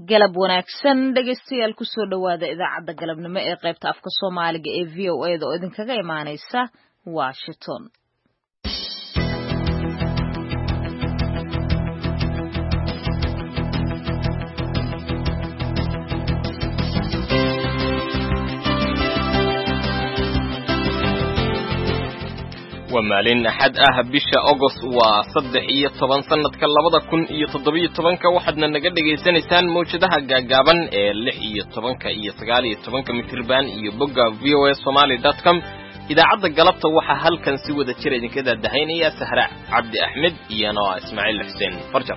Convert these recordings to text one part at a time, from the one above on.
galab wanaagsan dhegeystayaal ku soo dhawaada idaacadda galabnimo ee qaybta afka Soomaaliga ee VOA da oo idinkaga imaaneysa Washington. ومالين أحد bisha August waa 13 sanadka 2017 waxaadna naga dhageysanaysaan mowjadaha gaagaaban ee 16 iyo 19 mitirban iyo bogga voasomali.com idaacadda galabta waxa halkan si wada jir idinka daadahaynaya Sahra Cabdi Axmed iyo Noa Ismaaciil Xuseen Farjar.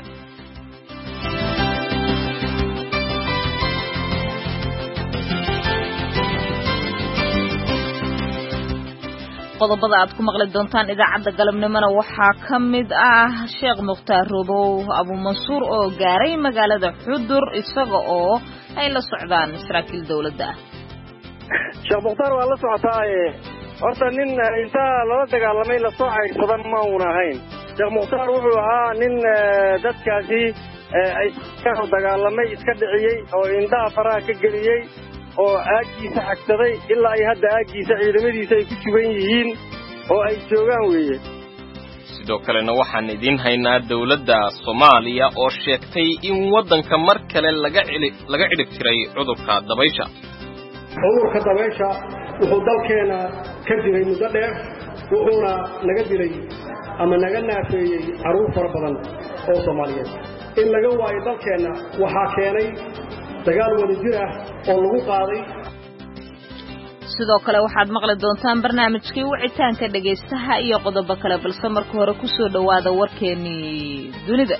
qodobada aad ku maqli doontaan idaacadda galabnimona waxaa ka mid ah Sheekh Mukhtaar Robow Abu Mansuur oo gaaray magaalada Xudur isaga oo ay la socdaan saraakiil dawladda ah. Sheekh Mukhtaar waa la socotaa horta nin inta loo dagaalamay la soo cayrsadan ma uu ahayn. Sheekh Mukhtaar wuxuu ahaa nin dadkaasi ay ka dagaalamay iska dhiciyay oo indhaha faraha ka geliyay oo aagiisa xagsaday ilaa ay hadda aagiisa ciidamadiisa ay ku sugan yihiin oo ay joogaan weeye. sidoo kalena waxaan idin haynaa dawladda Soomaaliya oo sheegtay in wadanka mar kale laga xidhig jiray cudurka dabaysha. cudurka dabaysha wuxuu dalkeena ka jiray muddo dheer wuxuuna naga dilay ama naga naafeeyay caruur fara badan oo Soomaaliyeed. in laga waayo dalkeena waxaa keenay dagaal wada jir ah oo lagu qaaday. sidoo kale waxaad maqli doontaan barnaamijkii wicitaanka dhageystaha iyo qodobo kale balse marka hore ku soo dhawaada warkeennii dunida.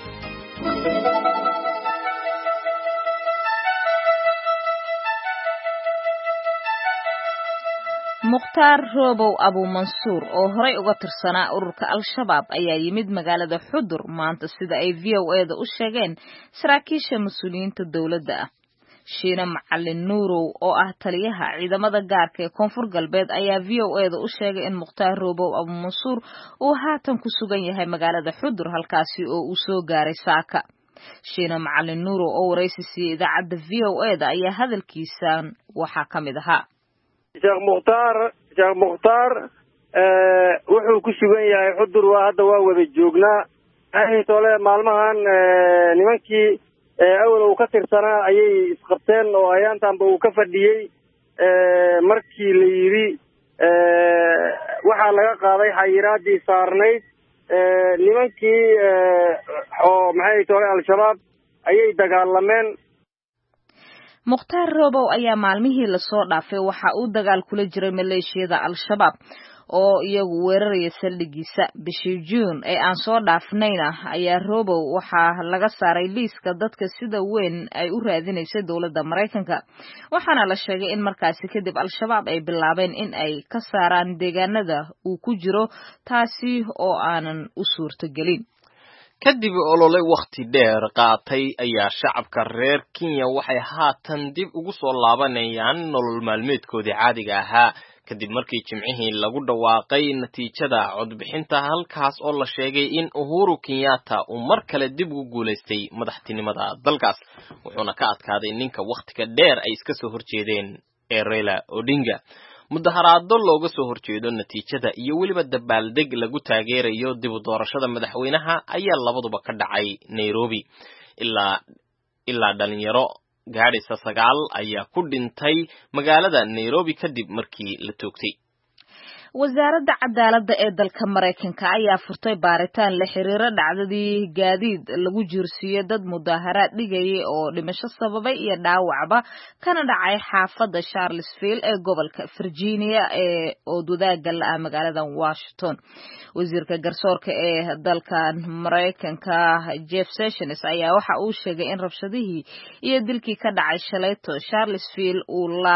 Mukhtaar Robow Abu Mansuur oo horey uga tirsanaa ururka Al-Shabaab ayaa yimid magaalada Xudur maanta sida ay VOA da u sheegeen saraakiisha mas'uuliyiinta dawladda ah. Shiina Macallin Nuurow oo ah taliyaha ciidamada gaarka ee Koonfur Galbeed ayaa VOA da u sheegay in Mukhtaar Robow Abu Mansuur uu haatan ku sugan yahay magaalada Xudur halkaasi oo uu soo gaaray saaka. Shiina Macallin Nuurow oo wareysi siiyay idaacadda VOA da ayaa hadalkiisan waxaa ka mid ahaa. Sheekh Mukhtaar wuxuu ku sugan yahay Xudur hadda waa wada joognaa. Tole maalmahan nimankii awal uu ka tirsanaa ayay isqabteen oo ayaantanba uu ka fadhiyay markii la yiri waxaa laga qaaday xayiraadii saarnayd nimankii oo maxay tole Al-Shabaab ayay dagaalameen. Mukhtaar Robow ayaa maalmihii la soo dhaafay waxa uu dagaal kula jiray maleeshiyada Al-Shabaab oo iyagu weeraraya saldhigiisa bishii June ee aan soo dhaafnayna ayaa Robow waxa laga saaray liiska dadka sida weyn ay u raadinayso dawladda Mareykanka waxaana la sheegay in markaasi kadib Al-Shabaab ay bilaabeen in ay ka saaraan deegaanada uu ku jiro taasi oo aanan u suurtagelin. kadib olole waqti dheer qaatay ayaa shacabka reer Kenya waxay haatan dib ugu soo laabanayaan nolol maalmeedkoodii caadiga ahaa kadib markii jimcihii lagu dhawaaqay natiijada codbixinta halkaas oo la sheegay in Uhuru Kenyatta uu mar kale dib ugu guuleystay madaxtinimada dalkaas wuxuuna ka adkaaday ninka waqtiga dheer ay iska soo horjeedeen Raila Odinga. mudaharaado looga soo horjeedo natiijada iyo waliba dabaaldeg lagu taageerayo dib u doorashada madaxweynaha ayaa labaduba ka dhacay Nairobi ilaa dhalinyaro gaadhaysa 9 ayaa ku dhintay magaalada Nairobi kadib markii la toogtay. wasaaradda cadaaladda ee dalka Mareykanka ayaa furtay baaritaan la xiriira dhacdadii gaadiid lagu jiirsiiyay dad mudaharaad dhigayay oo dhimasho sababay iyo dhaawacba kana dhacay xaafadda Charlottesville ee gobolka Virginia oo wadaaga la ah magaalada Washington. wasiirka garsoorka ee dalka Mareykanka Jeff Sessions ayaa waxa uu sheegay in rabshadihii iyo dilkii ka dhacay shalayto Charlottesville uu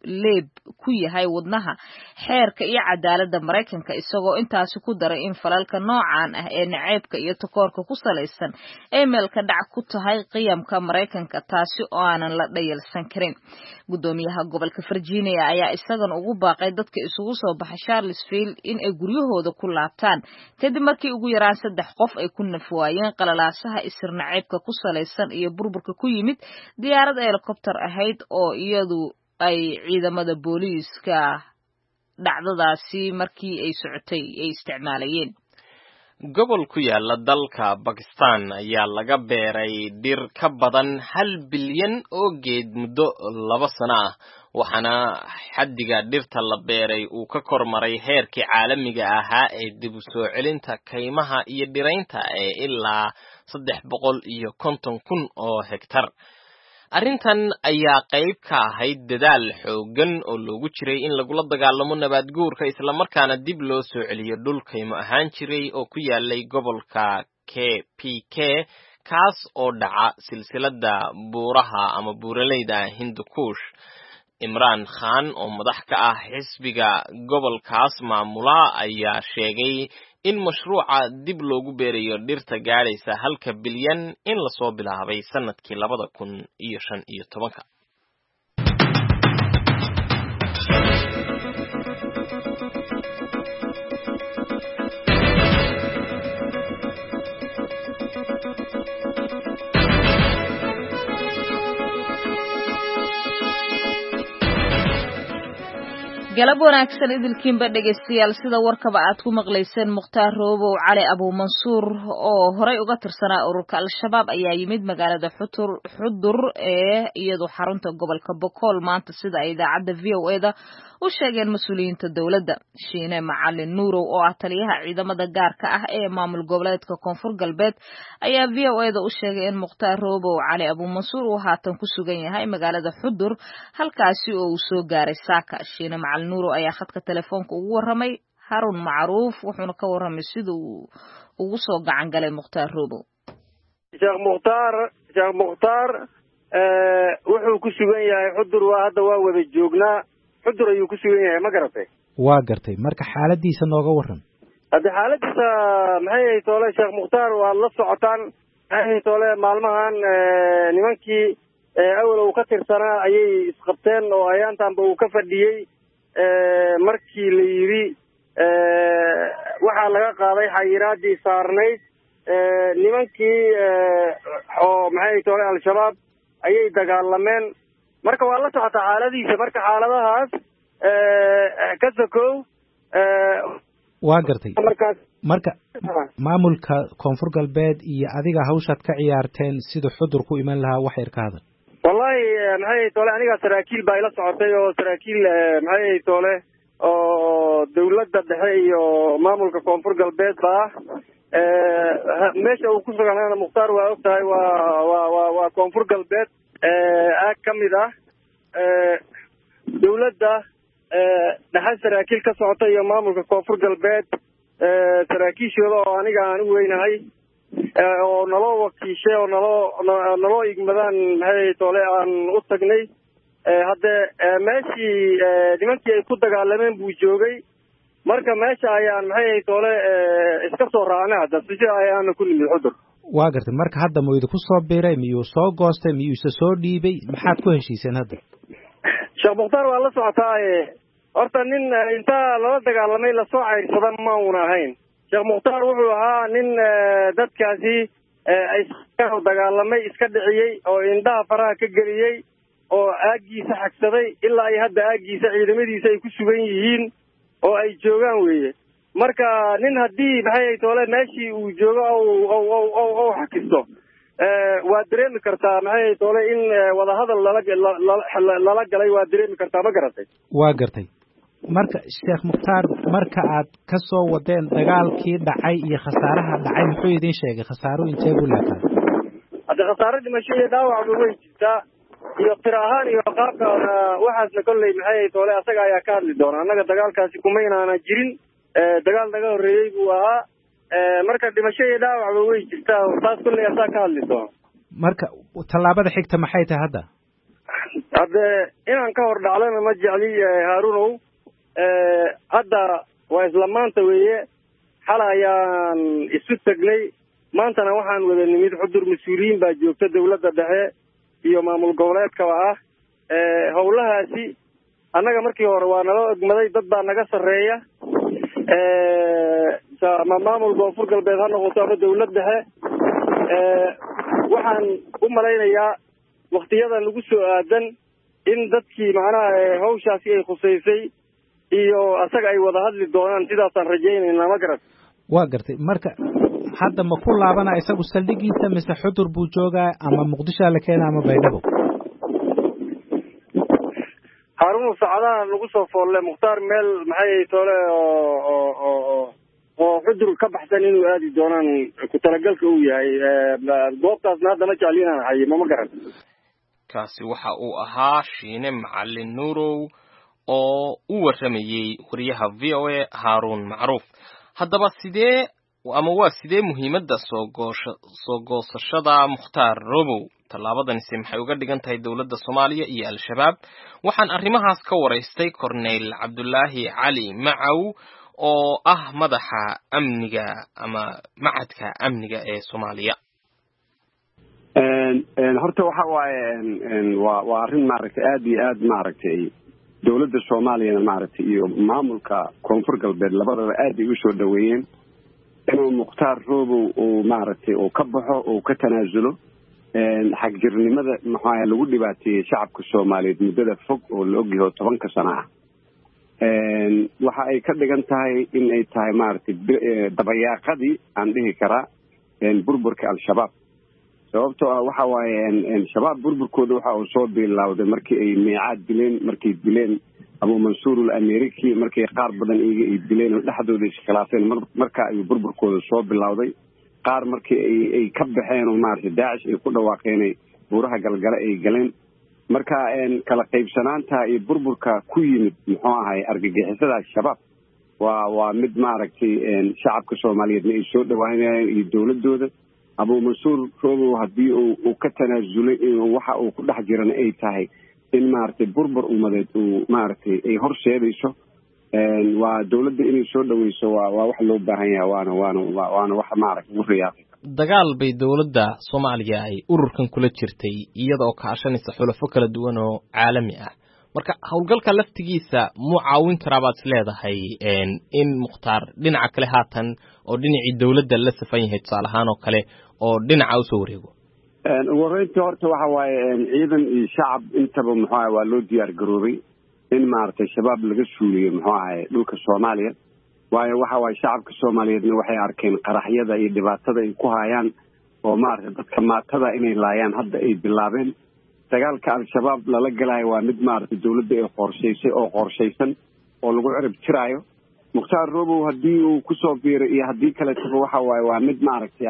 leeb ku yahay wadnaha xeerka iyo cadaaladda Maraykanka isagoo intaasi ku daray in falalka noocan ah ee naceebka iyo takoorka ku salaysan ay meelka dhac ku tahay qiyamka Maraykanka taasi oo aanan la dhayalsan karin. Gudoomiyaha gobolka Virginia ayaa isagan ugu baaqay dadka isugu soo baxay Charlottesville in ay guryahooda ku laabtaan kadib markii ugu yaraan 3 qof ay ku nafwaayeen qalalaasaha isir naceebka ku salaysan iyo burburka ku yimid diyaarad helicopter ahayd oo iyadu ay ciidamada booliiska dhacdadaasi markii ay socotay ay isticmaalayeen. gobol ku yaala dalka Pakistan ayaa laga beeray dhir ka badan 1 bilyan oo geed muddo 2 sano ah waxaana xaddiga dhirta la beeray uu ka kormaray heerkii caalamiga ahaa ee dib u soo celinta kaymaha iyo dhiraynta ee ilaa 350,000 oo hektar. Arrintan ayaa qayb ka ahayd dadaal xooggan oo loogu jiray in lagula dagaalamo nabaad guurka isla markaana dib loo soo celiyo dhul kaymo ahaan jiray oo ku yaalay gobolka KPK kaas oo dhaca silsiladda buuraha ama buuraleyda Hindu Kush. Imran Khan oo madax ka ah xisbiga gobolkaas maamula ayaa sheegay in mashruuca dib loogu beerayo dhirta gaadhaysa 1 bilyan in la soo bilaabay sanadkii 2015. galab wanaagsan idilkiinba dhageystayaal sida warkaba aad ku maqlayseen Mukhtaar Roobow Cali Abu Mansuur oo horay uga tirsanaa ururka Al-Shabaab ayaa yimid magaalada Xudur ee iyadoo xarunta gobolka Boqol maanta sida ay idaacadda VOA-da u sheegeen mas'uuliyiinta dawladda. Shiine Macalin Nuurow oo ah taliyaha ciidamada gaarka ah ee maamul goboleedka Koonfur Galbeed ayaa VOA-da u sheegay in Mukhtaar Roobow Cali Abu Mansuur uu haatan ku sugan yahay magaalada Xudur halkaasi oo uu soo gaaray saaka. Shiine Macalin Nuurow ayaa khadka telefoonka ugu waramay Harun Macruuf wuxuuna ka waramay sida uu ugu soo gacan galay Mukhtaar Roobow. Sheekh Mukhtaar wuxuu ku sugan yahay Xudur hadda waa wada joognaa Xudur ayuu ku sugan yahay ma garatay waa gartay marka xaaladiisa nooga waran hadda xaaladiisa maxay toole Sheekh Mukhtaar waa la socotaan maxay toole maalmahan nimankii awal uu ka tirsanaa ayay isqabteen oo ayaantaanba uu ka fadhiyay markii la yiri waxaa laga qaaday xayiraadii saarnayd nimankii oo maxay toole Al-Shabaab ayay dagaalameen marka waa la socota xaaladiisa marka xaaladahaas ka sokow waa gartay marka maamulka Koonfur Galbeed iyo adiga hawshaad ka ciyaarteen sida Xudur ku iman lahaa wax yar ka hadal wallahi maxay toole aniga saraakiil baa ila socotay oo saraakiil maxay toole oo dawladda dhexe iyo maamulka Koonfur Galbeed baa meesha uu ku sugan Mukhtaar waa ogtahay waa Koonfur Galbeed kamid ah dawladda dhexe saraakiil ka socota iyo maamulka Koonfur Galbeed saraakiishooda oo aniga aan u weynahay oo naloo wakiishay oo naloo igmadaan maxay toole aan u tagnay hadda meeshii nimankii ay ku dagaalameen buu joogay marka meesha ayaan maxay toole iska soo raacnay hadda si ayaan ku nimid Xudur waa gartay marka hadda mooyda ku soo biiray miyuu soo goostay miyuu soo dhiibay maxaad ku heshiiseen hadda Sheekh Mukhtaar waa la socotaa horta nin inta lala dagaalamay la soo cayrsadan ma uuna ahayn Sheekh Mukhtaar wuxuu ahaa nin dadkaasi ay dagaalamay iska dhiciyay oo indhaha faraha ka geliyay oo aagiisa xagsaday ilaa ay hadda aagiisa ciidamadiisa ay ku sugan yihiin oo ay joogaan weeye marka nin haddii maxay toole meeshii uu joogo oo xakisto waa dareemi kartaa maxay toole in wadahadal lala galay waa dareemi kartaa ma garatay waa gartay marka Sheekh Mukhtaar marka aad ka soo wadeen dagaalkii dhacay iyo khasaaraha dhacay muxuu idin sheegay khasaaro intee buu leeyahay hadda khasaaro dhimasho iyo dhaawac way jirtaa iyo tirahaan iyo qaabka waxaasna kolley maxay toole asaga ayaa ka hadli doona annaga dagaalkaasi kuma inaana jirin dagaal naga horreeyay buu ahaa marka dhimasho iyo dhaawac way jirtaa taas kolley asaa ka hadli doona marka tallaabada xigta maxay tahay hadda hadde inaan ka hor dhaclana ma jecli haarunow hadda waa isla maanta weeye xalay ayaan isu tagnay maantana waxaan wada nimid xudur mas-uuliyiin baa joogta dawladda dhexe iyo maamul goboleedkaba ah howlahaasi annaga markii hore waa nala ogmaday dad baa naga sarreeya ama maamul koonfur galbeed ha noqoto ama dawlad dhexe waxaan u malaynayaa waktiyada lagu soo aadan in dadkii macnaha hawshaasi ay khusaysay iyo asaga ay wada hadli doonaan sidaasaan rajaynaynaa ma garan waa gartay marka hadda ma ku laabana isagu saldhigiisa mise xudur buu joogaa ama muqdishoa la keena ama baydhabo haarunu saacadaha lagu soo foolle mukhtaar meel maxay toole oo xudur ka baxsan inuu aadi doonaan ku talagalka uu yahay goobtaasna hadda ma jecli inaan hayimo ma garan kaasi waxa uu ahaa Shiine Macalin Nuurow oo u waramayay wariyaha VOA Haarun Macruuf haddaba sidee muhiimadda soo goosashada Mukhtaar Robow tallaabadani maxay uga dhigan tahay dawladda Soomaaliya iyo Al-Shabaab waxaan arrimahaas ka waraystay Corneyl Cabdullaahi Cali Macaw oo ah madaxa amniga ama macadka amniga ee Soomaaliya horta waxa waaye waa arrin maaragtay aad iyo aad maaragtay dawladda Soomaaliya maaragtay iyo maamulka koonfur galbeed labadaba aad ay u soo dhaweeyeen inuu Mukhtaar Robow uu maaragtay uu ka baxo uu ka tanaasulo xagjirnimada maxaa lagu dhibaateeyay shacabka Soomaaliyeed muddada fog oo la ogyahay 10 sano ah waxa ay ka dhigan tahay in ay tahay maaragtay dabayaaqadii aan dhihi karaa burburka Al-Shabaab sababtoo ah waxa waaye shabaab burburkooda waxa uu soo bilaawday markii ay meecaad dileen markii dileen Abu Mansuur al-Ameriki markii qaar badan ay dileen oo dhexdooda iskhilaafeen marka ay burburkooda soo bilaawday qaar markii ay ka baxeen oo maartay Daesh ay ku dhawaaqeen buuraha galgala ay galeen marka kala qaybsanaanta iyo burburka ku yimid muxuu ahay argagixisada shabaab waa mid maaragtay shacabka Soomaaliyeed ay soo dhawaanayeen iyo dawladooda Abu Mansuur Robow hadii uu ka tanaasulay waxa uu ku dhex jirana ay tahay in maartay burbur umadeed uu maartay ay horseedayso waa dawladda inay soo dhaweyso waa wax loo baahan yahay waana wax maaragtay u riyaaqay dagaal bay dawladda Soomaaliya ay ururkan kula jirtay iyadoo ka ashanaysa xulafo kala duwan oo caalami ah marka hawlgalka laftigiisa mu caawin karabaad leedahay in Mukhtaar dhinaca kale haatan oo dhinacii dawladda la safan yahay tusaalahaan oo kale oo dhinaca u soo wareego wareegta horta waxa waaye ciidan iyo shacab intaba muxuu waa loo diyaar garoobay in maartay shabaab laga suuliyo muxuu ahay dhulka Soomaaliya waayo waxa waaye shacabka Soomaaliyeedna waxay arkeen qaraxyada iyo dhibaatada ay ku hayaan oo maartay dadka maatada inay laayaan hadda ay bilaabeen dagaalka Al-Shabaab lala galaayo waa mid maartay dawladda ay qorshaysan oo lagu cirib tiraayo Mukhtaar Robow hadii uu ku soo biiray iyo hadii kale waxa waaye waa mid maartay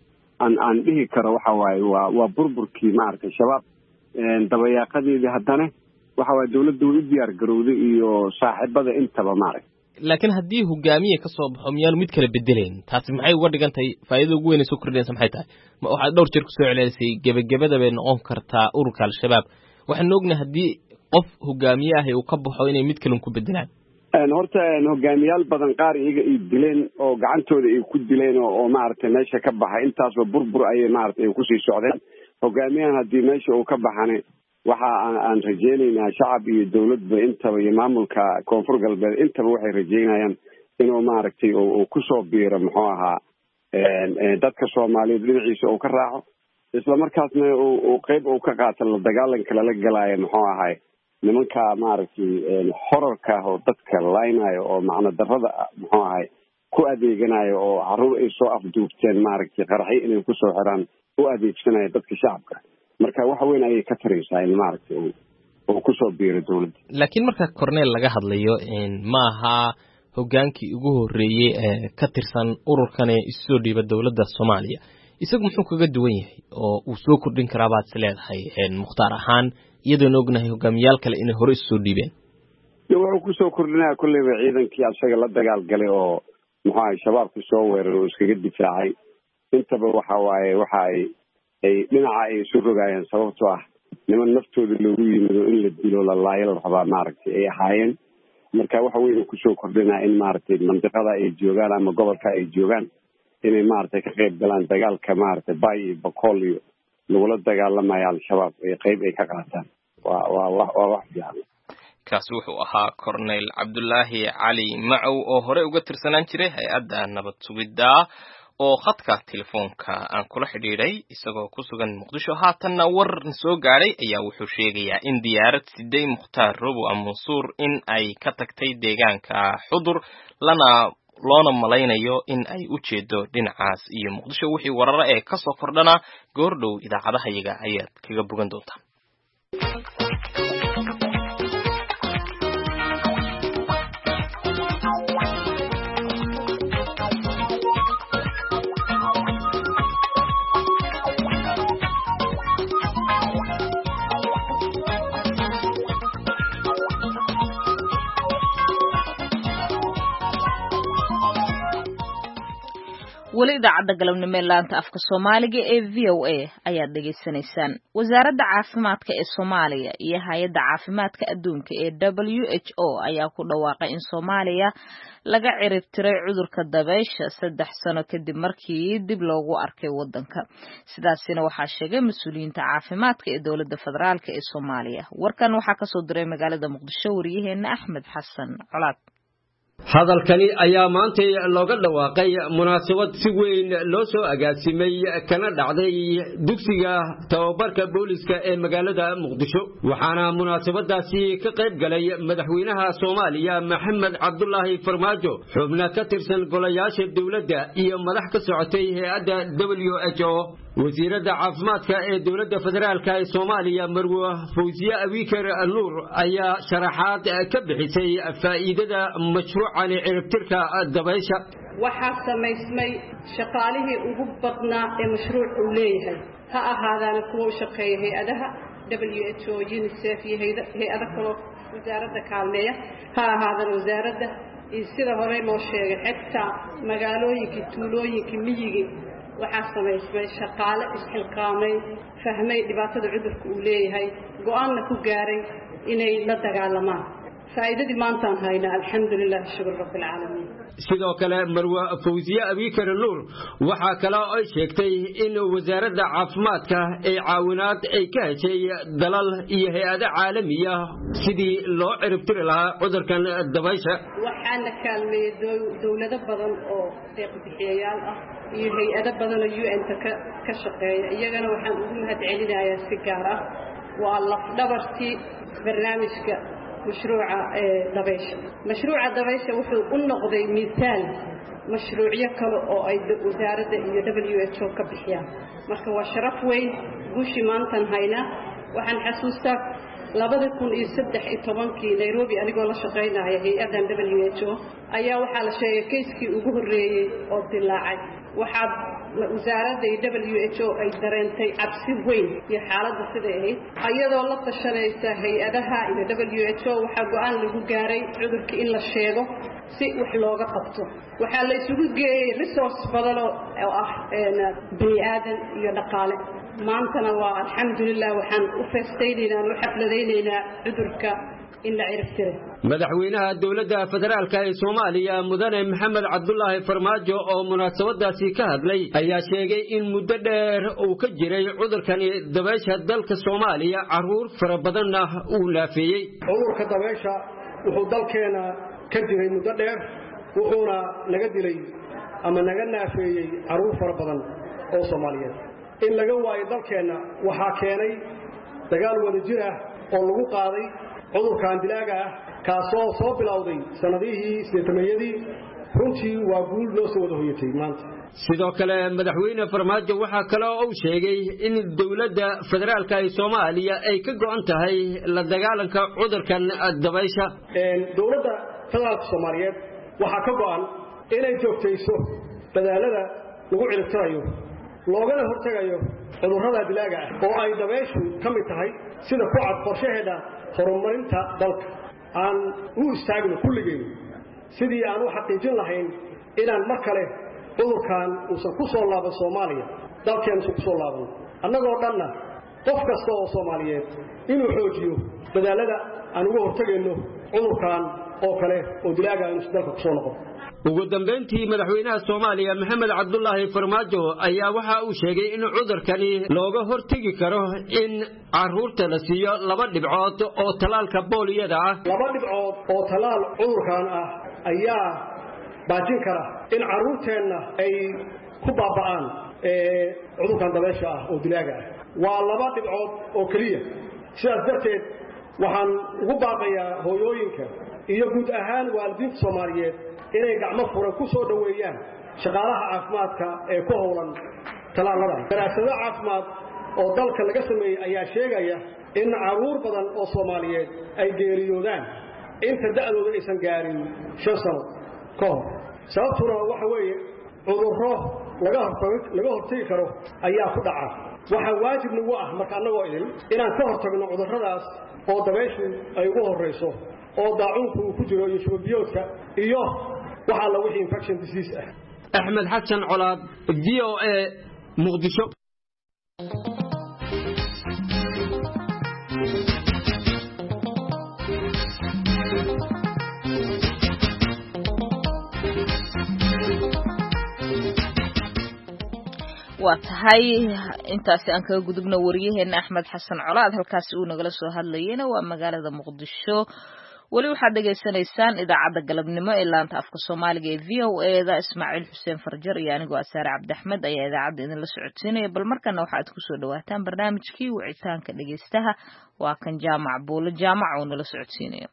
aan dhihi karo waxa waaye waa burburkii maartay shabaab dabayaaqadeedii haddana waxa waaye dawladdu u diyaar garowday iyo saaxiibada intaba maartay laakiin hadii hogaamiye ka soo baxo miyaanu mid kala bedeleen taasi maxay uga dhigan tahay faa'iido ugu weyn ee soo kordhinaysa maxay tahay waxa dhowr jeer ku soo celeysay gabagabada bay noqon kartaa ururka Al-Shabaab waxaan ognahay hadii qof hogaamiye ah uu ka baxo inay mid kale ku bedelaan horta hogaamiyaal badan qaar iyaga ay dileen oo gacantooda ay ku dileen oo maartay meesha ka baxay intaasba burbur ay maartay ku sii socdeen hogaamiyahan hadii meesha uu ka baxane waxa aan rajaynaynaa shacab iyo dawladba intaba iyo maamulka koonfur galbeed intaba waxay rajaynayaan inuu maartay oo ku soo biiro muxuu ahaa dadka Soomaaliyeed dhinaciisa uu ka raaco isla markaasna uu qayb uu ka qaato la dagaalanka la galaayo muxuu ahaa nimanka maartay horarka oo dadka laynayo oo macna darrada muxuu ahay ku adeeganayo oo caruur ay soo afduubteen maartay qaraxay inay ku soo xiraan u adeegsanayo dadka shacabka marka wax weyn ay ka taraysaa in maartay oo ku soo biiro dawladda laakiin marka Corneyl laga hadlayo ma aha hogaankii ugu horeeyay ka tirsan ururkan ee isoo dhiiba dawladda Soomaaliya isagu muxuu kaga duwan yahay oo uu soo kordhin karaa baad leedahay Mukhtaar ahaan iyadoo ognahay hogaamiyaal kale inay hore isoo dhiibeen wuxuu ku soo kordhinaa kulliba ciidankii asaga la dagaal galay oo muxuu ahay shabaabku soo weeraray oo iskaga difaacay intaba waxa waaye waxa ay dhinaca ay isu rogaayeen sababtoo ah niman naftooda loogu yimido in la dilo la laayo la rabaa maaragtay ay ahaayeen marka waxa weyn kusoo kordhinaa in maaragtay mantiqada ay joogaan ama gobolka ay joogaan inay maaragtay ka qayb galaan dagaalka maaragtay bay bakool iyo lagula dagaalamayo al-shabaab ay qayb ay ka qaataan waa wax fiican kaas wuxuu ahaa Cornel Cabdullaahi Cali Macow oo hore uga tirsanaan jiray hay'adda nabad sugidda oo khadka telefoonka aan kula xidhiidhay isagoo ku sugan Muqdisho haatanna war soo gaaray ayaa wuxuu sheegayaa in diyaarad siday Mukhtaar Robow Mansuur in ay ka tagtay deegaanka Xudur loona malaynayo in ay u jeedo dhinacaas iyo Muqdisho wixii warar ee ka soo kordhana goordhow idaacadaha iyaga ayaad kaga bogan doontaa weli idaacadda galabnimo ee laanta afka Soomaaliga ee VOA ayaad dhageysanaysaan. Wasaaradda Caafimaadka ee Soomaaliya iyo Hay'adda Caafimaadka Adduunka ee WHO ayaa ku dhawaaqay in Soomaaliya laga ciribtiray cudurka dabaysha 3 sano kadib markii dib loogu arkay wadanka. Sidaasina waxaa sheegay mas'uuliyiinta caafimaadka ee dowladda federaalka ee Soomaaliya. Warkan waxaa ka soo diray magaalada Muqdisho wariyaheena Axmed Xasan Colaad. hadalkani ayaa maanta looga dhawaaqay munaasabad si weyn loo soo agaasimay kana dhacday dugsiga tababarka booliska ee magaalada Muqdisho waxaana munaasabadaasi ka qayb galay madaxweynaha Soomaaliya Maxamed Cabdullaahi Farmaajo xubno ka tirsan golayaasha dawladda iyo madax ka socotay hay'adda WHO wasiirada caafimaadka ee dawladda federaalka ee Soomaaliya Marwo Fawziya Abikar Nuur ayaa sharaxaad ka bixisay faa'iidada mashruucan ciribtirka dabaysha waxa samaysmay shaqaalihii ugu badnaa ee mashruucu leeyahay ha ahaadaan kuwa shaqeeya hay'adaha WHO UNICEF iyo hay'adaha kale wasaaradda kaalmeeya ha ahaadaan wasaaradda sida hore loo sheegay xitaa magaalooyinka tuulooyinka miyiga waxa samaysmay shaqaale isxilqaamay fahmay dhibaatada cudurka uu leeyahay go'aanna ku gaaray inay la dagaalamaan faa'iidadii maanta aan hayna alxamdulillah shukr rabbil caalamiin sidoo kale Marwa Fawziya Abikar Nuur waxa kale oo ay sheegtay in wasaaradda caafimaadka ay caawinaad ay ka heshay dalal iyo hay'ado caalami ah sidii loo ciribtiri lahaa cudurkan dabaysha waxaana kaalmeeyay dawlado badan oo deeq bixiyayaal ah iyo hay'ado badan oo UN ka shaqeeya iyagana waxaan ugu mahadcelinayaa si gaar ah waa laf dhabartii barnaamijka مشروع دبيشة وحو النقضي مثال مشروعية كله أو أي وزارة iyo WHO ka bixiyaan marka waa sharaf weyn guushi maantan hayna waxaan xasuustaa 2013 Nairobi anigoo la shaqeynaayo hay'addan WHO ayaa waxa la sheegay keiskii ugu horeeyay oo dilaacay waxaa wasaaradda WHO ay dareentay cabsi weyn iyo xaaladda sida ay iyadoo la tashanaysa hay'adaha iyo WHO waxa go'aan lagu gaaray cudurka in la sheego si wax looga qabto waxa la isugu geeyay resource badan oo ah bini'aadan iyo dhaqaale maantana waa alxamdulillah waxaan u feestaynaynaa oo xafladaynaynaa cudurka in la ciribtiro madaxweynaha dawladda federaalka ee Soomaaliya mudane Maxamed Cabdullaahi Farmaajo oo munaasabadaasi ka hadlay ayaa sheegay in muddo dheer uu ka jiray cudurkan dabaysha dalka Soomaaliya caruur fara badan uu laafeeyay cudurka dabaysha wuxuu dalkeena ka jiray muddo dheer wuxuuna naga dilay ama naga naafeeyay caruur fara badan oo Soomaaliyeed in laga waayo dalkeena waxa keenay dagaal wada jir ah oo lagu qaaday cudurkan dilaaga ah kaasoo soo bilowday sanadihii 80yadii runtii waa guul loo soo wada hoyatay maanta sidoo kale madaxweyne Farmaajo waxa kale oo uu sheegay in dawladda federaalka ee Soomaaliya ay ka go'an tahay la dagaalanka cudurkan dabaysha dawladda federaalka Soomaaliyeed waxa ka go'an inay joogtayso dadaalada lagu ciribtirayo loogana hortagayo cudurrada dilaaga ah oo ay dabayshu ka mid tahay sida ku cad qorshaheeda horumarinta dalka aan u istaagno kulligeen sidii aan u xaqiijin lahayn inaan mar kale cudurkan uusan ku soo laaban Soomaaliya dalkeena ku soo laaban annagoo dhanna qof kasta oo Soomaaliyeed inuu xoojiyo dadaalada aan uga hortagayno cudurkan oo kale oo dilaaga inuu dalka ku soo noqdo. ugu dambeyntii madaxweynaha Soomaaliya Maxamed Cabdullaahi Farmaajo ayaa waxa uu sheegay in cudurkani looga hortagi karo in caruurta la siiyo 2 dhibcood oo talaalka booliyada ah. 2 dhibcood oo talaal cudurkan ah ayaa baajin kara in caruurteena ay ku baaba'aan cudurkan dabeesha ah oo dilaaga ah. waa 2 dhibcood oo kaliya. sidaas darteed waxaan ugu baaqayaa hooyooyinka iyo guud ahaan waalidiinta Soomaaliyeed inay gacmo furan ku soo dhaweeyaan shaqaalaha caafimaadka ee ku howlan talaalada. daraasado caafimaad oo dalka laga sameeyay ayaa sheegaya in caruur badan oo Soomaaliyeed ay geeriyoodaan inta da'doodu aysan gaarin 5 sano ka hor. sababtuna waxa weeye cudurro laga hortagi karo ayaa ku dhaca. waxa waajib nagu ah marka annagoo inaan ka hortagno cudurradaas oo dabeeshu ay ugu horeyso oo daacunku ku jiro iyo shubanbiyoodka iyo waxa la wixii infection disease ah. Axmed Xasan Colaad, VOA, Muqdisho. waa tahay intaasi aan kaga gudubno wariyaheena Axmed Xasan Colaad halkaas uu nagala soo hadlayayna waa magaalada Muqdisho. wali waxaad dhageysanaysaan idaacadda galabnimo ee laanta afka Soomaaliga ee VOA-da. Ismaaciil Xuseen Farjar iyo anigoo Asaare Cabdi Axmed ayaa idaacadda idinla socodsiinaya. bal markana waxaad ku soo dhawaataan barnaamijkii wicitaanka dhageystaha. waa kan Jaamac Buule Jaamac oo nala socodsiinayo.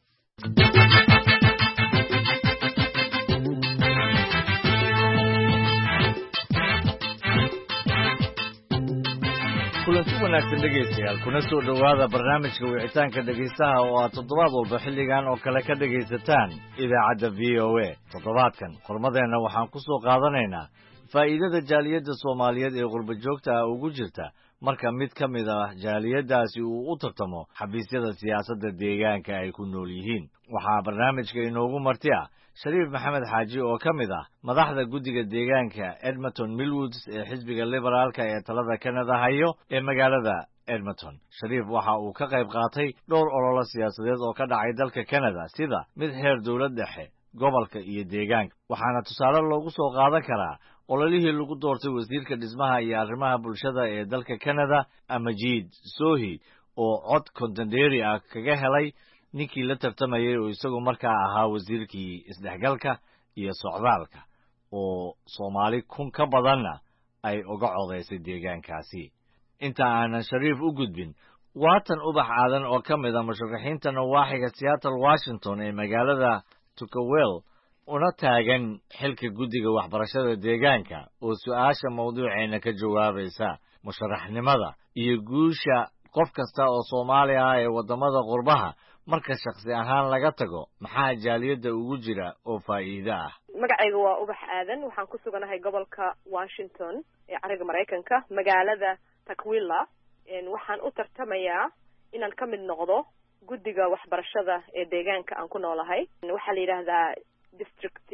kulanti wanaagsan dhegeystayaal kuna soo dhawaada barnaamijka wicitaanka dhegeystaha oo aad toddobaad walba xilligan oo kale ka dhegaysataan idaacadda VOA. toddobaadkan qormadeenna waxaan ku soo qaadanaynaa faa'iidada jaaliyadda Soomaaliyeed ee qurba joogta ah ugu jirta marka mid ka mid ah jaaliyaddaasi uu u tartamo xafiisyada siyaasadda deegaanka ay ku nool yihiin. waxaa barnaamijka inoogu marti ah Shariif Maxamed Xaaji oo ka mid ah madaxda guddiga deegaanka Edmonton Millwoods ee xisbiga liberaalka ee talada Canada hayo ee magaalada Edmonton. Shariif waxa uu ka qayb qaatay dhowr olole siyaasadeed oo ka dhacay dalka Canada sida mid heer dawlad dhexe, gobolka iyo deegaanka. waxaana tusaale loogu soo qaadan karaa ololihii lagu doortay wasiirka dhismaha iyo arrimaha bulshada ee dalka Canada Amajid Sohi oo cod kontendeeri ah kaga helay ninkii la tartamayay oo isagu markaa ahaa wasiirkii isdhexgalka iyo socdaalka oo Soomaali 1,000 ka badanna ay uga codeysay deegaankaasi. inta aanan Shariif u gudbin, waatan Ubax Aadan oo ka mid ah musharaxiinta nawaaxiga Seattle Washington ee magaalada Tukawel una taagan xilka guddiga waxbarashada deegaanka oo su'aasha mawduuceena ka jawaabaysa musharaxnimada iyo guusha qof kasta oo Soomaali ah ee wadamada qurbaha marka shakhsi ahaan laga tago maxaa jaaliyadda ugu jira oo faa'iido ah. magacayga waa Ubax Aadan, waxaan ku suganahay gobolka Washington ee cariga Mareykanka magaalada Tukwila. waxaan u tartamayaa inaan ka mid noqdo guddiga waxbarashada ee deegaanka aan ku noolahay. waxaa la yiraahdaa district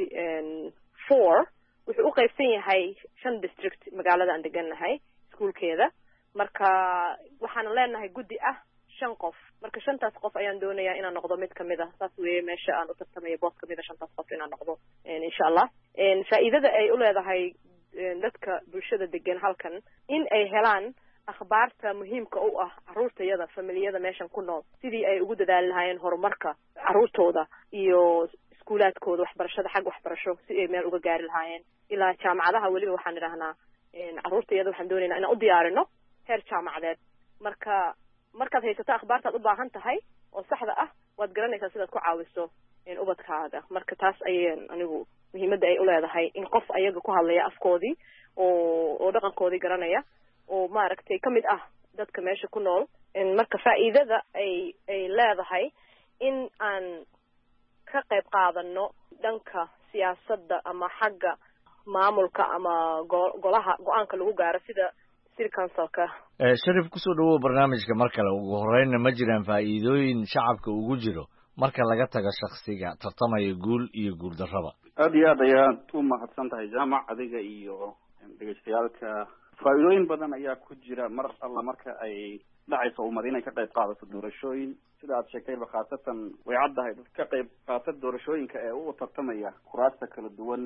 4. wuxuu u qaybsan yahay 5 district magaalada aan deganahay iskuulkeeda. marka waxaan leenahay guddi ah 5 qof. marka 5taas qof ayaan doonayaa inaan noqdo mid kamid ah. saas weeye meesha aan u tartamayo boos kamid ah 5taas qof inaan noqdo insha Allah. faa'iidada ay u leedahay dadka bulshada degan halkan in ay helaan akhbaarta muhiimka u ah caruurtayada familiyada meeshan ku nool sidii ay ugu dadaali lahaayeen horumarka caruurtooda iyo iskuulaadkooda waxbarashada xag waxbarasho si ay meel uga gaari lahaayeen ilaa jaamacadaha. waliba waxaan idhahnaa caruurtayada waxaan doonaynaa inaan u diyaarino heer jaamacadeed. markaad haysato akhbaartaad u baahan tahay oo saxda ah waad garanaysaa sidaad ku caawiso ubadkaaga. marka taas ayaan anigu muhiimadda ay u leedahay in qof ayaga ku hadlaya afkoodii oo dhaqankoodii garanaya oo maaragtay kamid ah dadka meesha ku nool. marka faa'iidada ay leedahay in aan ka qayb qaadano dhanka siyaasadda ama xagga maamulka ama golaha go'aanka lagu gaaro sida city councilka. Shariif ku soo dhawow barnaamijka mar kale. ugu horreynna ma jiraan faa'iidooyin shacabka ugu jiro marka laga tago shakhsiga tartamaya guul iyo guul darraba? aad iyo aad ayaad u mahadsan tahay Jaamac, adiga iyo dhagaystayaalka faa'iidooyin badan ayaa ku jira mar alla marka ay dhacayso ummad inay ka qayb qaadato doorashooyin sida aad sheegtayba khaasatan way caddahay dad ka qayb qaata doorashooyinka ee u tartamaya kuraasta kala duwan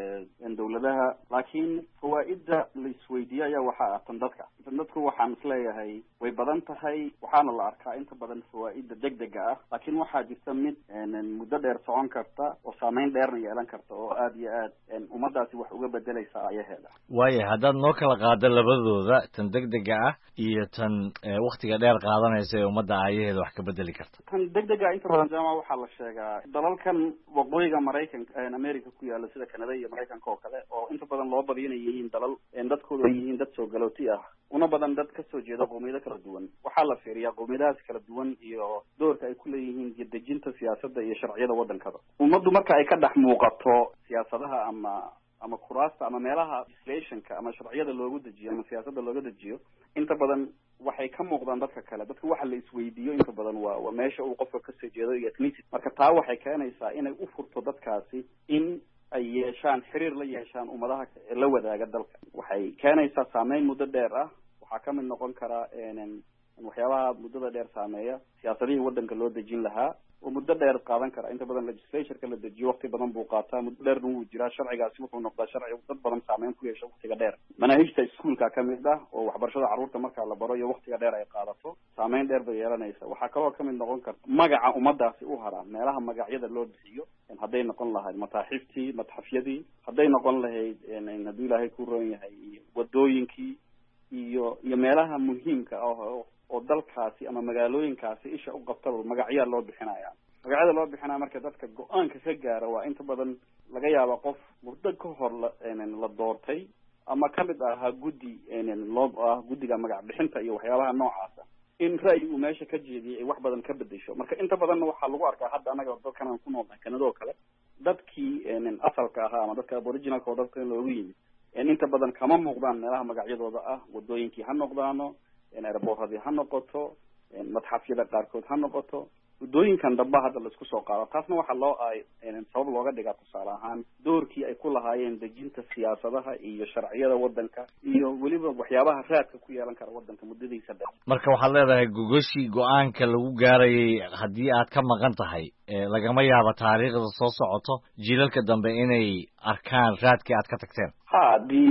ee dawladaha laakiin fawaa'ida la isweydiiyo ayaa waxaa ah tan dadku waxaan isleeyahay way badan tahay waxaana la arkaa inta badan fawaa'ida degdega ah laakiin waxaa jirta mid muddo dheer socon karta oo saameyn dheerna yeelan karta oo aada iyo aad ummadaasi wax uga bedelaysa ayaheeda waaya haddaad noo kala qaado labadooda tan degdega ah iyo tan waktiga dheer qaadanaysa ee ummadda ayaheeda wax ka bedeli karta tan degdega inta badan jaamac waxaa la sheegaa dalalkan waqooyiga maraykanka america ku yaala sida canada iyo maraykanka oo kale oo inta badan loo badiyo inay yihiin dalal dadkooda ay yihiin dad soo galooti ah una badan dad kasoo jeeda qowmiyado kala duwan waxaa la fiiriyaa qowmiyadahaas kala duwan iyo doorka ay ku leeyihiin dejinta siyaasadda iyo sharciyada waddankada ummaddu marka ay ka dhex muuqato siyaasadaha ama kuraasta ama meelaha legislationka ama sharciyada loogu dejiyo ama siyaasadda looga dejiyo inta badan waxay ka muuqdaan dadka kale dadka waxa la isweydiiyo inta badan waa meesha uu qofka kasoo jeedo iyo ethnicity marka taa waxay keenaysaa inay u furto dadkaasi in ay yeeshaan xiriir la yeeshaan ummadaha la wadaaga dalka waxay keenaysaa saameyn muddo dheer ah waxaa ka mid noqon karaa waxyaabaha muddada dheer saameeya siyaasadihii waddanka loo dejin lahaa oo muddo dheer qaadan kara inta badan legislatureka la dejiyo waqti badan buu qaataa muddo dheerna wuu jiraa sharcigaasi wuxuu noqdaa sharci dad badan saameyn ku yeesha waqtiga dheer manaahijta iskuolka kamid ah oo waxbarashada carruurta markaa la baro iyo waqtiga dheer ay qaadato saameyn dheer bay yeelanaysa waxaa kaloo kamid noqon karta magaca ummadaasi u haraa meelaha magacyada loo bixiyo hadday noqon lahayd mataaxiftii matxafyadii hadday noqon lahayd hadduu ilaahay ku roon yahay wadooyinkii iyo meelaha muhiimka ah oo dalkaasi ama magaalooyinkaasi isha u qabtaba magacyaa loo bixinaya magacyada loo bixinaya marka dadka go-aanka ka gaara waa inta badan laga yaaba qof muddo ka hor la doortay ama kamid ahaa guddi guddiga magac bixinta iyo waxyaabaha noocaasa in ra'yi uu meesha ka jeediyay ay wax badan ka bedesho marka inta badanna waxaa lagu arkaa hadda annaga dadkan aan ku noolnahay kanada oo kale dadkii asalka ahaa ama dadka aboriginalka oo dadka loogu yimid inta badan kama muuqdaan meelaha magacyadooda ah wadooyinkii ha noqdaano airboorradii ha noqoto madxafyada qaarkood ha noqoto waddooyinkan damba hadda laisku soo qaado taasna waxaa loo sabab looga dhigaa tusaale ahaan doorkii ay ku lahaayeen dejinta siyaasadaha iyo sharciyada waddanka iyo weliba waxyaabaha raadka ku yeelan kara waddanka muddadiisa dheer marka waxaad leedahay gogoshii go-aanka lagu gaarayay haddii aad ka maqan tahay lagama yaabo taariikhda soo socoto jiilalka dambe inay arkaan raadkii aad ka tagteen ha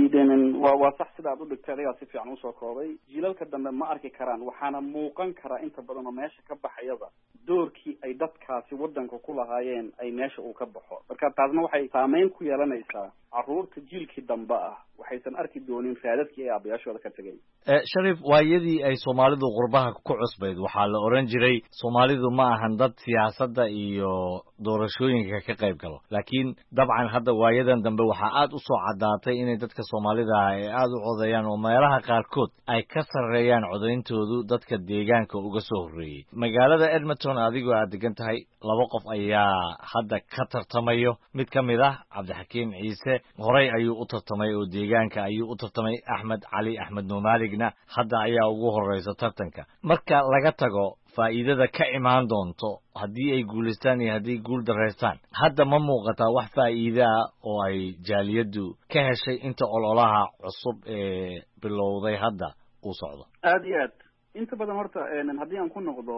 waa sax sida aad u dhigtay adigaa si fiican usoo koobay jiilalka dambe ma arki karaan waxaana muuqan karaa inta badan oo meesha ka baxayaba doorkii ay dadkaasi waddanka ku lahaayeen ay meesha uu ka baxo marka taasna waxay saameyn ku yeelanaysaa carruurta jiilkii dambe ah waxaysan arki doonin raadadkii ay aabayaashooda ka tegay sharif waayadii ay soomaalidu qurbaha ku cusbayd waxaa la oran jiray soomaalidu ma ahan dad siyaasadda iyo doorashooyinka ka qayb galo laakiin dabcan hadda waayadan dambe waxaa aad u soo caddaatay inay dadka soomaalida ah ay aada u codeeyaan oo meelaha qaarkood ay ka sarreeyaan codayntoodu dadka deegaanka uga soo horreeyey magaalada edmonton adigoo aad degan tahay laba qof ayaa hadda ka tartamayo mid ka mid ah cabdixakiim ciise horey ayuu u tartamay oo deegaanka ayuu u tartamay axmed cali axmed nuumaaligna hadda ayaa ugu horeysa tartanka marka laga tago faa'iidada ka imaan doonto haddii ay guulaystaan iyo haddii guul daraystaan hadda ma muuqataa wax faa'iida ah oo ay jaaliyaddu ka heshay inta ololaha cusub ee bilowday hadda uu socdo aada iyo aad inta badan horta haddii aan ku noqdo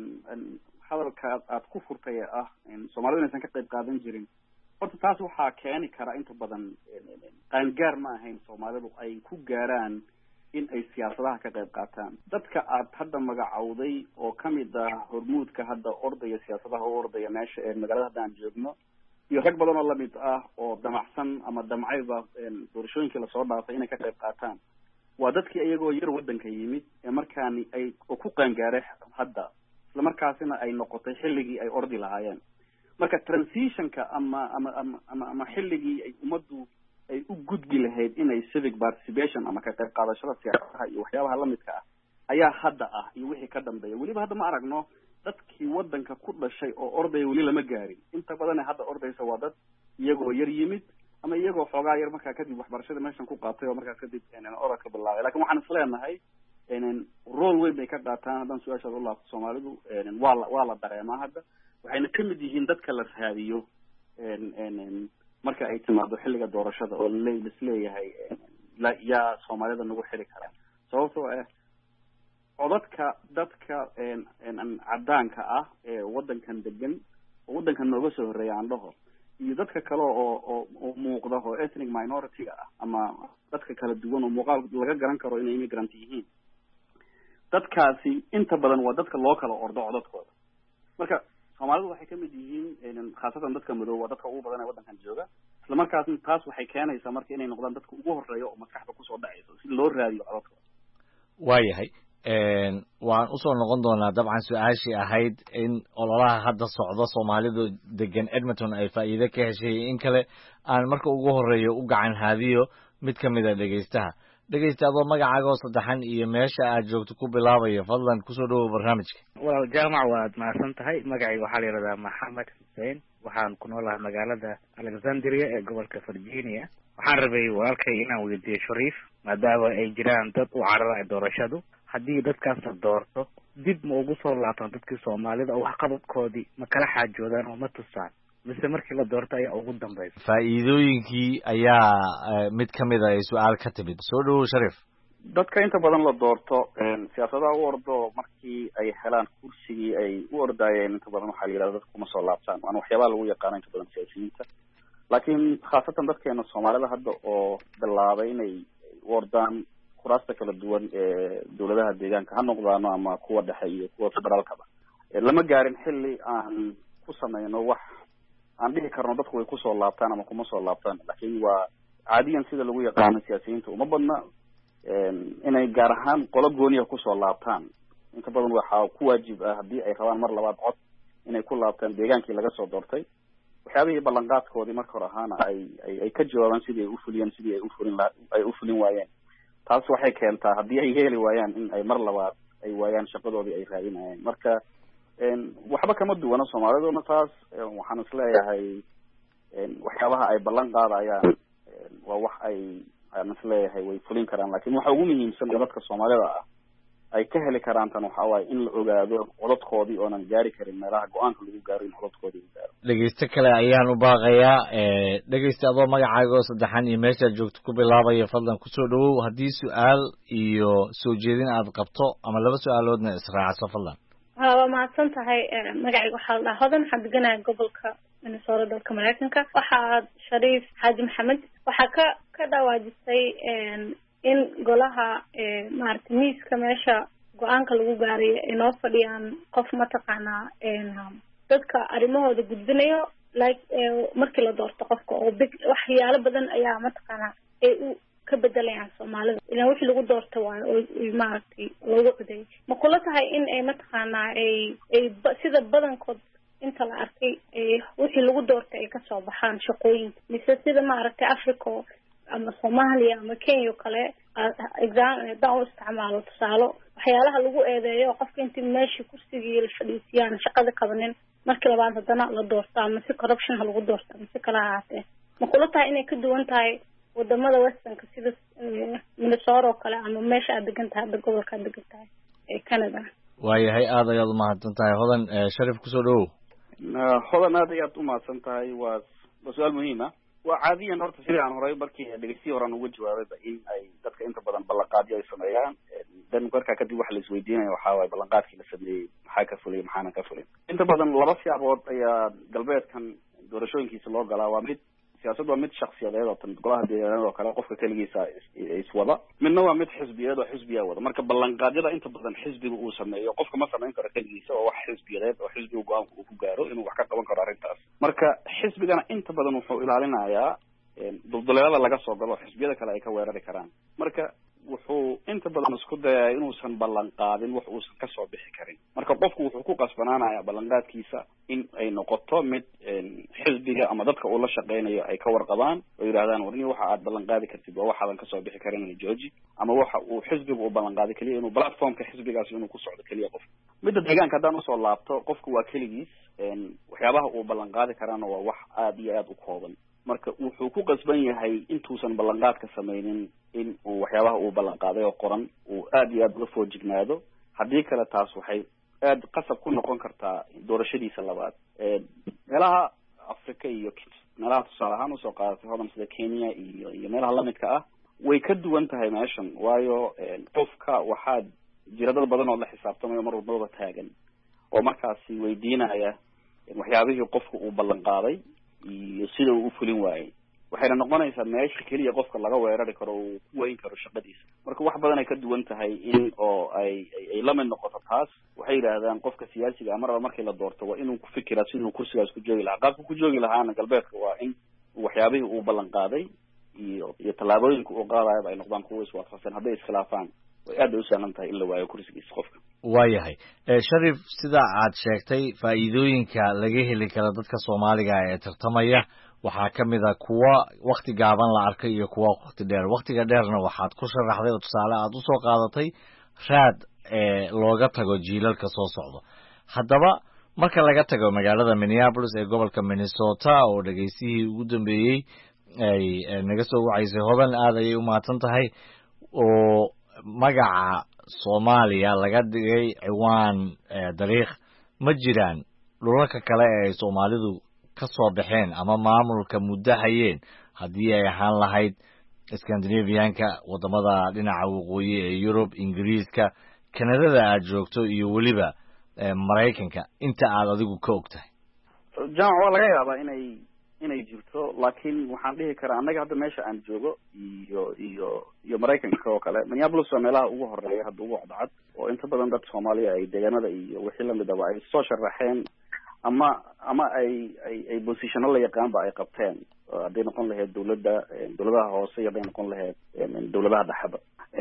hadalka aad ku furtay ee ah soomaalidu inaysan ka qayb qaadan jirin horta taas waxaa keeni kara inta badan qaangaar ma ahayn soomaalidu ay ku gaaraan in ay siyaasadaha ka qayb qaataan dadka aad hadda magacowday oo kamid ah hormuudka hadda ordaya siyaasadaha u ordaya meesha magaalada hadda aan joogno iyo rag badan oo lamid ah oo damacsan ama damcayba doorashooyinkii lasoo dhaafay inay ka qayb qaataan waa dadkii iyagoo yar waddanka yimid ee markaani ay ku qaangaaray hadda isla markaasina ay noqotay xilligii ay ordi lahaayeen marka transitionka ama xilligii ay ummaddu ay u gudbi lahayd inay civic participation ama ka qayb qaadashada siyaasadaha iyo waxyaabaha lamidka ah ayaa hadda ah iyo wixii ka dambeeya weliba hadda ma aragno dadkii waddanka ku dhashay oo ordaya weli lama gaarin inta badan ee hadda ordaysa waa dad iyagoo yar yimid ama iyagoo xoogaa yar markaa kadib waxbarashada meeshan ku qaatay oo markaas kadib orodka bilaabay lakin waxaan isleenahay role weyn bay ka qaataan haddaan su-aashaada u laabto soomaalidu waa la dareemaa hadda waxayna kamid yihiin dadka la raadiyo marka ay timaado xilliga doorashada oo lisleeyahay yaa soomaalida nagu xiri karaa sababtoo ah codadka dadka cadaanka ah ee wadankan degan oo wadankan nooga soo horeeya aan dhaho iyo dadka kale oo muuqda oo ethnic minority ah ama dadka kala duwan oo muuqaal laga garan karo inay immigrant yihiin dadkaasi inta badan waa dadka loo kala ordo codadkooda marka soomaalidu waxay kamid yihiin khaasatan dadka madow waa dadka ugu badan ee wadankan jooga isla markaasna taas waxay keenaysaa marka inay noqdaan dadka ugu horeeya oo maskaxda kusoo dhacaysa si loo raadiyo codadkooda waayahay waan usoo noqon doonaa dabcan su-aashii ahayd in ololaha hadda socda soomaalidu degan Edmonton ay faa'iido ka heshay in kale aan marka ugu horeeyo u gacan haadiyo mid ka mid a dhegaystaha adoo magacaaga oo saddexan iyo meesha aad joogto ku bilaabaya fadlan kusoo dhawow barnaamijka walaal jaamac waad mahadsan tahay magacayga waxaa la yidhahdaa maxamed xuseen waxaan ku noolahay magaalada Alexandria ee gobolka Virginia waxaan rabay walaalkay inaan weydiiyo Shariif maadaama ay jiraan dad u cararaya doorashadu haddii dadkaas la doorto dib ma ugu soo laabtaan dadkii Soomaalida oo waxqabadkoodii ma kala xaajoodaan oo ma tusaan mise markii la doorto ayaa ugu dambaysa faa'iidooyinkii ayaa mid ka mid ah ay su-aal ka timid soo dhawow Shariif dadka inta badan la doorto siyaasadaha u ordo markii ay helaan kursigii ay u ordaayeen inta badan waxaa la yidhahda dadka kuma soo laabtaan waana waxyaabaha lagu yaqaano inta badan siyaasiyiinta laakiin khaasatan dadkeena Soomaalida hadda oo bilaabay inay u ordaan kuraasta kala duwan ee dawladaha deegaanka ha noqdaano ama kuwa dhexe iyo kuwa federaalkaba lama gaarin xilli aan ku sameyno wax aan dhihi karno dadku way kusoo laabtaan ama kuma soo laabtaan laakiin waa caadiyan sida lagu yaqaano siyaasiyiinta uma badna inay gaar ahaan qolo gooniya kusoo laabtaan inta badan waxaa ku waajib ah haddii ay rabaan mar labaad cod inay ku laabtaan deegaankii laga soo doortay waxyaabihii ballanqaadkoodii marka hore ahaana ay ka jawaabaan sidii ay ufuliyeen sidii ay ufulin waayeen taas waxay keentaa haddii ay yeeli waayaan in ay mar labaad ay waayaan shaqadoodii ay raadinayeen marka waxba kama duwana soomaaliduna taas waxaan isleeyahay waxyaabaha ay ballan qaadayaan waa wax aan isleeyahay way fulin karaan lakin waxa ugu muhiimsan oo dadka Soomaalida ah ay ka heli karaan tan waxa waaye in la ogaado codadkoodii oonan gaari karin meelaha go-aanka lagu gaaro in codadkoodii la gaaro dhegeyste kale ayaan u baaqayaa dhegeyste adoo magacaaga oo saddexan iyo meeshaad joogto ku bilaabaya fadlan kusoo dhawow haddii su-aal iyo soo jeedin aad qabto ama laba su-aaloodna israacso fadlan waa mahadsan tahay magacayga waxaa la dhahaa hodan waxaan deganahay gobolka Minnesota dalka Mareykanka waxaa Shariif Xaaji Maxamed waxaa ka dhawaajisay in golaha maaragtay miiska meesha go-aanka lagu gaaray inoo fadhiyaan qof mataqaanaa dadka arrimahooda gudbinayo like markii la doorto qofka oo waxyaalo badan ayaa mataqaanaa ay u ka bedelayaan Soomaalida ilaa wixii lagu doorto waa oo maaragtay loogu coday ma kula tahay in ay mataqaanaa ay sida badankood inta la arkay wixii lagu doortay ay ka soo baxaan shaqooyinka mise sida maaragtay Africa ama Soomaaliya ama Kenya kale example isticmaalo tusaalo waxyaalaha lagu eedeeyo qofka intii meeshii kursigii la fadhiisiyaan shaqada qabanin markii labaad haddana la doorto ama si corruption lagu doorto ama si kala ahaatee ma kula tahay inay ka duwan tahay wadamada westernka sida Minnesota oo kale ama meesha aad degan tahay hadda gobolka aad degan tahay ee Canada waayahay aad ayaad umahadsan tahay hodan Shariif kusoo dhawow hodan aad ayaad umahadsan tahay waa su-aal muhiim ah waa caadiyan horta sidii aan horay markii dhegeystiyi horaan uga jawaabayba in ay dadka inta badan ballanqaadyo ay sameeyaan dan markaa kadib waxa la isweydiinaya waxaa waaye ballanqaadkii la sameeyey maxaa ka fulay maxaana ka fulin inta badan laba siyaabood ayaa galbeedkan doorashooyinkiisa loo galaa waa mid siyaasad waa mid shaksiyadeed oo tan golaha deegaanada oo kale qofka keligiisa iswada midna waa mid xisbiyeed oo xisbiya wada marka ballanqaadyada inta badan xisbiga uu sameeyo qofka ma samayn karo keligiisa oo wax xisbiyadeed oo xisbiga go-aanka uu ku gaaro inuu wax ka qaban karo arrintaas marka xisbigana inta badan wuxuu ilaalinayaa dulduleelada laga soo galo xisbiyada kale ay ka weerari karaan marka wuxuu inta badan isku dayaa inuusan ballan qaadin wax uusan kasoo bixi karin marka qofku wuxuu ku qasbanaanayaa ballanqaadkiisa in ay noqoto mid xisbiga ama dadka uu la shaqeynayo ay ka warqabaan oo yidhahdaan warni waxa aad ballanqaadi kartid waa waxaadan kasoo bixi karin jooji ama waxa uu xisbiga uu ballanqaadi keliya inuu platformka xisbigaas inuu ku socdo keliya qof midda deegaanka haddaan usoo laabto qofku waa keligiis waxyaabaha uu ballanqaadi karaana waa wax aada iyo aada u kooban marka wuxuu ku qasban yahay intuusan ballanqaadka sameynin in uu waxyaabaha uu ballanqaaday oo qoran uu aada iyo aada uga foojignaado haddii kale taas waxay aada qasab ku noqon kartaa doorashadiisa labaad meelaha Africa iyo meelaha tusaale ahaan usoo qaadatay hodan sida Kenya iyo meelaha lamidka ah way ka duwan tahay meeshan waayo qofka waxaa jira dad badan oo la xisaabtamayo mar walbaba taagan oo markaasi weydiinaya waxyaabihii qofka uu ballan qaaday iyo sida uu u fulin waayey waxayna noqonaysaa meesha keliya qofka laga weerari karo uu ku weyn karo shaqadiisa marka wax badan ay ka duwan tahay in oo ay la mid noqoto taas waxay yidhaahdaan qofka siyaasiga amaraba markii la doorto waa inuu ku fikiraa siduu kursigaas ku joogi lahaa qaabka ku joogi lahaana galbeedka waa in waxyaabihii uu ballan qaaday iyo tallaabooyinka uu qaadayaba ay noqdaan kuwa iswaafaqsan hadday iskhilaafaan way aad bay u sahlan tahay in la waayo kursigiisa qofka waayahay sharif sida aad sheegtay faa'iidooyinka laga heli kara dadka soomaaliga ee tartamaya waxaa ka mid a kuwa wakti gaaban la arkay iyo kuwa wakti dheer waktiga dheerna waxaad ku sharaxday oo tusaale aad usoo qaadatay raad looga tago jiilalka soo socdo haddaba marka laga tago magaalada Minneapolis ee gobolka Minnesota oo dhageysihii ugu dambeeyay ay naga soo wacaysay hodan aad ayay u mahadsan tahay oo magaca Soomaaliya laga dhigay ciwaan dariiq ma jiraan dhulalka kale ee Soomaalidu ka soo baxeen ama maamulka muddo hayeen haddii ay ahaan lahayd Scandinavianka wadamada dhinaca waqooyi ee Europe Ingiriiska Canada aad joogto iyo waliba Mareykanka inta aad adigu ka ogtahay jaamac waa laga yaabaa inay jirto laakiin waxaan dhihi karaa annaga hadda meesha aan joogo iyo Mareykanka oo kale Minneapolis waa meelaha ugu horeeya hadda ugu cadcad oo inta badan dad Soomaaliya ay deegaanada iyo wixii lamid ah ay soo sharaxeen ama ay positiono la yaqaanba ay qabteen hadday noqon lahayd dowladaha hoose iyo hadday noqon lahayd dowladaha dhexeba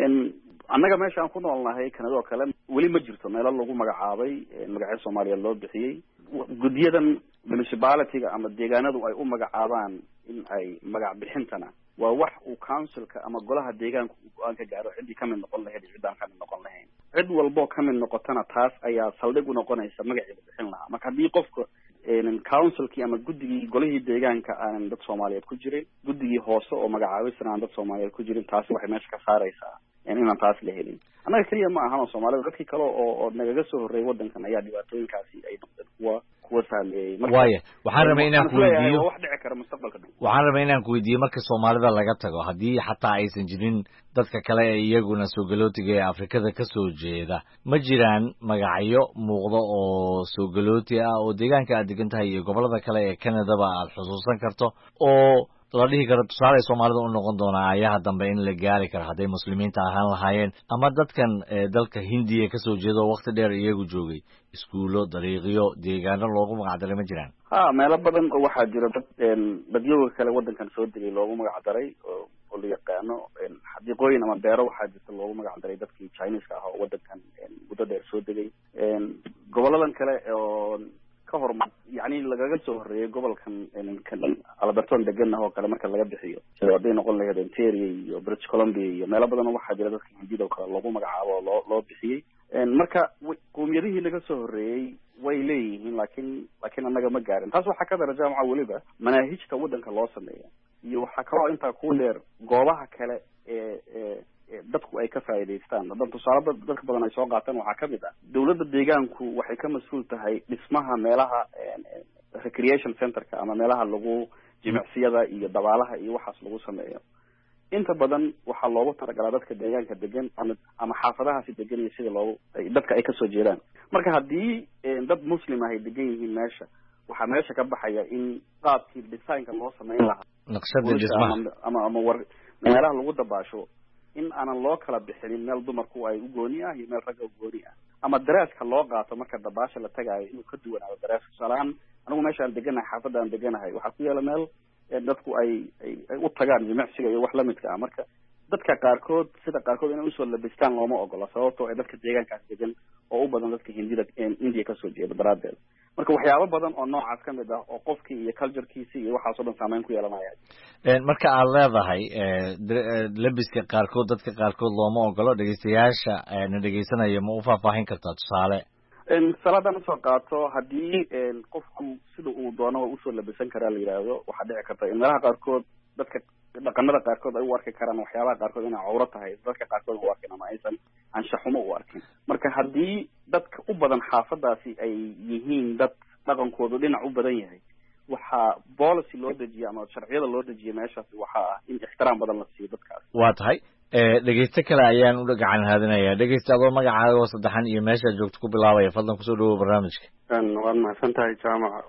annaga meesha aan ku noolnahay Canada oo kale weli ma jirto meelo lagu magacaabay magacyo Soomaaliya loo bixiyey guddiyadan municipality-ga ama deegaanadu ay u magacaabaan in ay magac bixintana waa wax uu councilka ama golaha deegaanka uu go'aan ka gaaro ciddii ka mid noqon lahayd iyo ciddaan ka mid noqon lahayn cid walboo ka mid noqotana taas ayaa saldhig u noqonaysa magacii la bixin lahaa marka haddii qofka councilkii ama guddigii golihii deegaanka aanan dad Soomaaliyeed ku jirin guddigii hoose oo magacaabisana aan dad Soomaaliyeed ku jirin taasi waxay meesha ka saaraysaa inaan taas la helin annaga keliya ma ahan oo Soomaalida dadkii kale oo nagaga soo horreeyay waddankan ayaa dhibaatooyinkaasi ay noqdeen kuwa saameeyay waaye waxaan rabay inaan ku weydiiyo wax dhici kara mustaqbalka waxaan rabay inaan ku weydiiyo marka Soomaalida laga tago haddii xataa aysan jirin dadka kale ee iyaguna soo galootiga ee Afrikada ka soo jeeda ma jiraan magacyo muuqda oo soo galooti ah oo deegaanka aad degan tahay iyo gobolada kale ee Canada ba aad xusuusan karto oo la dhihi karo tusaale Soomaalida u noqon doona ayaha dambe in la gaari karo haday muslimiinta ahaan lahaayeen ama dadkan dalka Hindiya ka soo jeedo waqti dheer iyagu joogay iskuulo dariiqyo deegaano loogu magac daray ma jiraan meelo badan oo waxaa jira dadyoga kale waddankan soo degay loogu magac daray oo la yaqaano xadiiqooyin ama beero waxaa jirta loogu magac daray dadkii Chinese ah oo waddankan muddo dheer soo degay goboladan kale oo ka hormar yani lagaga soo horreeyay gobolkan Alberton degan oo kale marka laga bixiyo sida haday noqon lahayd Ontario iyo British Columbia iyo meelo badan waxaa jira dadka Hindida oo kale loogu magacaabo loo bixiyay marka qoomiyadihii laga soo horreeyay way leeyihiin laakiin annaga ma gaarin taas waxaa ka dara jaamaca weliba manaahijta waddanka loo sameeyo iyo waxaa kaloo intaa ku dheer goobaha kale ee dadku ay ka faa'iidaystaan haddana tusaale dadka badan ay soo qaataan waxaa ka mid ah dowladda deegaanku waxay ka mas-uul tahay dhismaha meelaha recreation centerka ama meelaha lagu jimicsiyada iyo dabaalaha iyo waxaas lagu sameeyo inta badan waxaa loogu talagalaa dadka deegaanka degan ama xaafadahaasi degan iyo sida dadka ay kasoo jeedaan marka haddii dad muslim ah ay degan yihiin meesha waxaa meesha ka baxaya in qaabkii designka loo sameyn lahaa naqshada dhismaha ama meelaha lagu dabaasho in aanan loo kala bixinin meel dumarku ay u gooni ah iyo meel ragga u gooni ah ama daraaska loo qaato marka dabaasha la tagaayo inuu ka duwanaado daraaska tusaalehaan anigu meesha aan deganahay xaafadda aan deganahay waxaa ku yaala meel dadku ay u tagaan jimicsiga iyo wax lamidka ah marka dadka qaarkood sida qaarkood inay usoo labistaan looma ogola sababtoo ay dadka deegaankaas degan oo u badan dadka India kasoo jeeda daraadeed marka waxyaabo badan oo noocaas ka mid ah oo qofkii iyo culturekiisii iyo waxaas oo dhan saameyn ku yeelanaya marka aad leedahay labiska qaarkood dadka qaarkood looma ogolo dhegeystayaasha na dhegeysanaya ma u faahfaahin kartaa tusaale salaadaan usoo qaato haddii qofku sida uu doono usoo labisan karaa la yidhaahdo waxaa dhici karta in meelaha qaarkood dadka dhaqanada qaarkood ay u arki karaan waxyaabaha qaarkood inay cawro tahay dadka qaarkood u arkin ama aysan anshaxumo u arkin marka haddii dadka u badan xaafadaasi ay yihiin dad dhaqankoodu dhinac u badan yahay waxaa policy loo dejiya ama sharciyada loo dejiya meeshaasi waxaa ah in ixtiraam badan la siiyo dadkaas. waa tahay dhegeyste kale ayaan u gacan haadinayaa. dhegeyste adoo magacaaga oo saddexan iyo meeshaad joogto ku bilaabaya, fadlan kusoo dhawow barnaamijka. waad mahadsan tahay jaamac.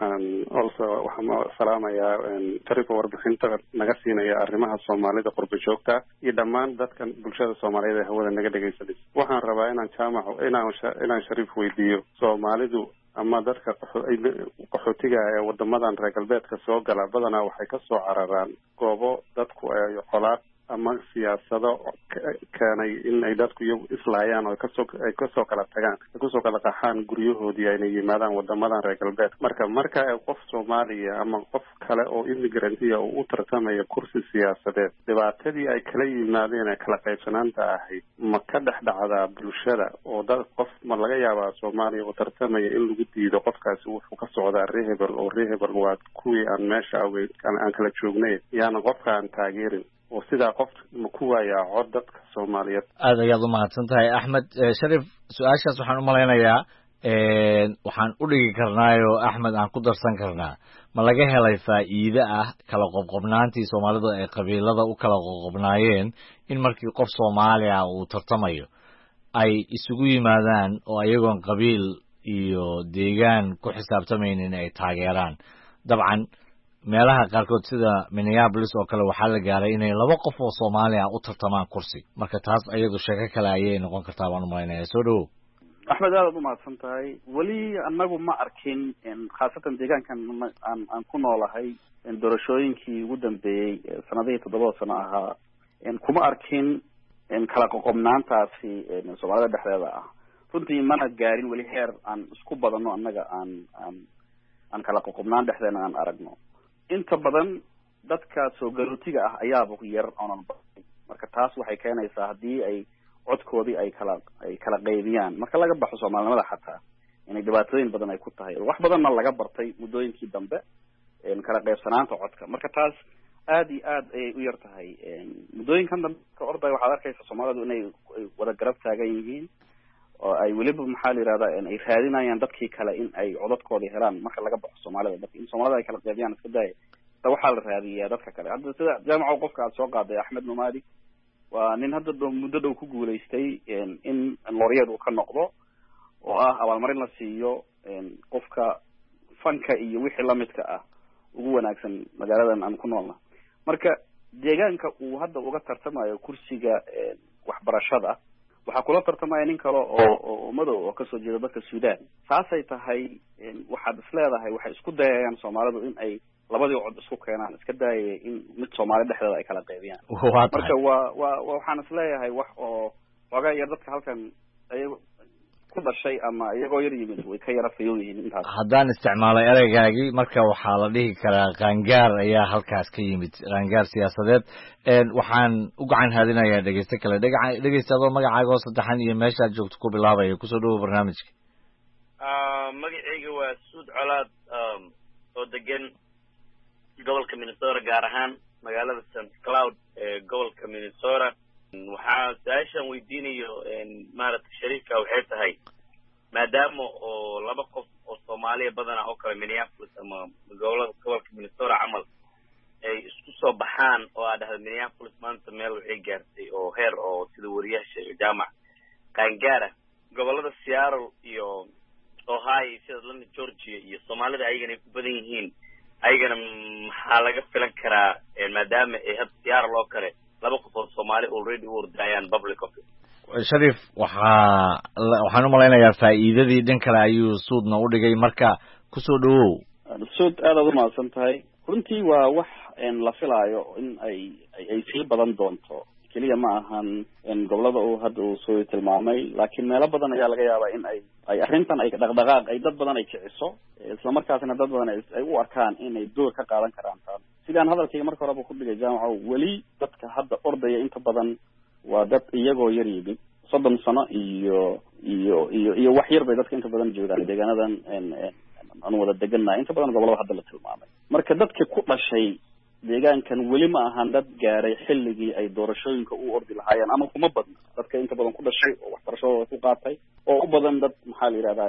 waxaan salaamayaa tarifa warbixinta naga siinaya arrimaha soomaalida qurba joogta iyo dhammaan dadkan bulshada soomaaliyeed ee hawada naga dhegaysanaysa. waxaan rabaa inaan jaamac inaan Shariif weydiiyo, soomaalidu ama dadka qaxootiga ee wadamadan reer galbeedka soo gala badanaa waxay ka soo cararaan goobo dadku ay colaad ama siyaasado keenay in ay dadku iyagu islaayaan oo ay kasoo kala tagaan, ay kusoo kala qaxaan guryahoodii ayna yimaadaan wadamadan reer galbeedka. marka qof Soomaaliya ama qof kale oo immigrantiya oo u tartamaya kursi siyaasadeed, dhibaatadii ay kala yimaadeen ee kala qaybsanaanta ahayd ma ka dhex dhacdaa bulshada oo qof ma laga yaabaa Soomaaliya oo tartamaya in lagu diido qofkaasi wuxuu ka socdaa reehebel oo reehebel waa kuwii aan meesha aan kala joognay yaana qofka aan taageerin oo sidaa qof ma ku waayaa cod dadka Soomaaliyeed. aad ayaad u mahadsan tahay Axmed. Shariif, su-aashaas waxaan u malaynayaa waxaan u dhigi karnaayoo Axmed aan ku darsan karnaa, ma laga helay faa'iide ah kala qobqobnaantii Soomaalidu ay qabiilada u kala qobqobnaayeen in markii qof Soomaali ah uu tartamayo ay isugu yimaadaan oo ayagoon qabiil iyo deegaan ku xisaabtamaynin ay taageeraan? dabcan meelaha qaarkood sida Minneapolis oo kale waxaa la gaaray inay 2 qof oo Soomaali ah u tartamaan kursi, marka taas ayadu sheeko kale ayay noqon kartaa baan u malaynayaa. soo dhawow. Axmed, aad u mahadsan tahay. weli anagu ma arkin khaasatan deegaankan aan ku noolahay doorashooyinkii ugu dambeeyey sanadihii 7 sano ahaa kuma arkin kala qoqobnaantaasi Soomaalida dhexdeeda ah. runtii mana gaarin weli heer aan isku badano annaga aan kala qoqobnaan dhexdeena aan aragno. inta badan dadka soo galootiga ah ayaaba yar oonan badan, marka taas waxay keenaysaa haddii ay codkoodii ay kala qaybiyaan marka laga baxo Soomaalinimada xataa inay dhibaatooyin badan ay ku tahay. wax badanna laga bartay muddooyinkii dambe kala qaybsanaanta codka, marka taas aad iyo aad ayay u yar tahay. muddooyinkan dambe ka orday waxaad arkaysa Soomaalidu inay wada garab taagan yihiin oo ay weliba maxaa la yirahdaa ay raadinayaan dadkii kale in ay codadkoodii helaan marka laga baxo Soomaalida. dadka in Soomaalida ay kala qaybiyaan iska daaya, waxaa la raadiyaa dadka kale. hadda sida jaamaca qofka aad soo qaaday Axmed Numaadi waa nin hadda muddo dhow ku guulaystay in laureate uu ka noqdo oo ah abaalmarin la siiyo qofka fanka iyo wixii lamidka ah ugu wanaagsan magaaladan aan ku noolna. marka deegaanka uu hadda uga tartamayo kursiga waxbarashada waxaa kula tartamaya nin kale oo madow oo kasoo jeeda dadka Suudaan. saasay tahay waxaad isleedahay waxay isku dayayaan Soomaalidu in ay labadii cod isku keenaan, iska daayay in mid Soomaali dhexdeeda ay kala qaybiyaan. marka waxaan isleeyahay wax oo xogaa yar dadka halkan ay ku dhashay ama iyagoo yar yimid way ka yara fayow yihiin intaas. haddaan isticmaalay ereygaagii marka waxaa la dhihi karaa qaangaar ayaa halkaas ka yimid, qaangaar siyaasadeed. waxaan u gacan haadinayaa dhegeyste kale. dhegeyste adoo magacaaga oo saddexan iyo meeshaad joogto ku bilaabaya, kusoo dhawow barnaamijka. magacayga waa Suud Colaad oo degan gobolka Minnesota, gaar ahaan magaalada St. Cloud ee gobolka Minnesota. waxaa su-aashaan weydiinayo maaragtay Shariifka waxay tahay, maadaama oo 2 qof oo Soomaaliya badana oo kale Minneapolis ama gobolka Minnesota camal ay isku soo baxaan oo aad dhahdo Minneapolis maanta meel waxay gaartay oo heer oo sida wariyaasha jaamac qaangaara, gobolada Seattle iyo Ohio sida Atlanta, Georgia iyo Soomaalida ayagana ay ku badan yihiin, ayagana maxaa laga filan karaa maadaama ay had Seattle oo kale 2 qof oo Soomaali already u ordayaan public office? Shariif, waxaan u malaynayaa faa'iidadii dhan kale ayuu Suudna u dhigay, marka kusoo dhawow. Suud, aad u mahadsan tahay. runtii waa wax la filaayo in ay sii badan doonto, keliya ma ahan gobolada uu hadda uu soo tilmaamay, laakiin meelo badan ayaa laga yaabaa in ay arrintan ay dhaqdhaqaaq ay dad badan ay kiciso, isla markaasna dad badan ay u arkaan inay door ka qaadan karaan. sidaan hadalkayga marka horeba ku dhigay jaamaco, weli dadka hadda ordaya inta badan waa dad iyagoo yar yimid 30 sano iyo wax yar bay dadka inta badan joogaan deegaanadan aan wada degannahay, inta badan gobolada hadda la tilmaamay. marka dadka ku dhashay deegaankan weli ma ahan dad gaaray xilligii ay doorashooyinka u ordi lahaayeen ama kuma badna dadka inta badan ku dhashay oo waxbarashadooda ku qaatay oo u badan dad maxaa la yidhahdaa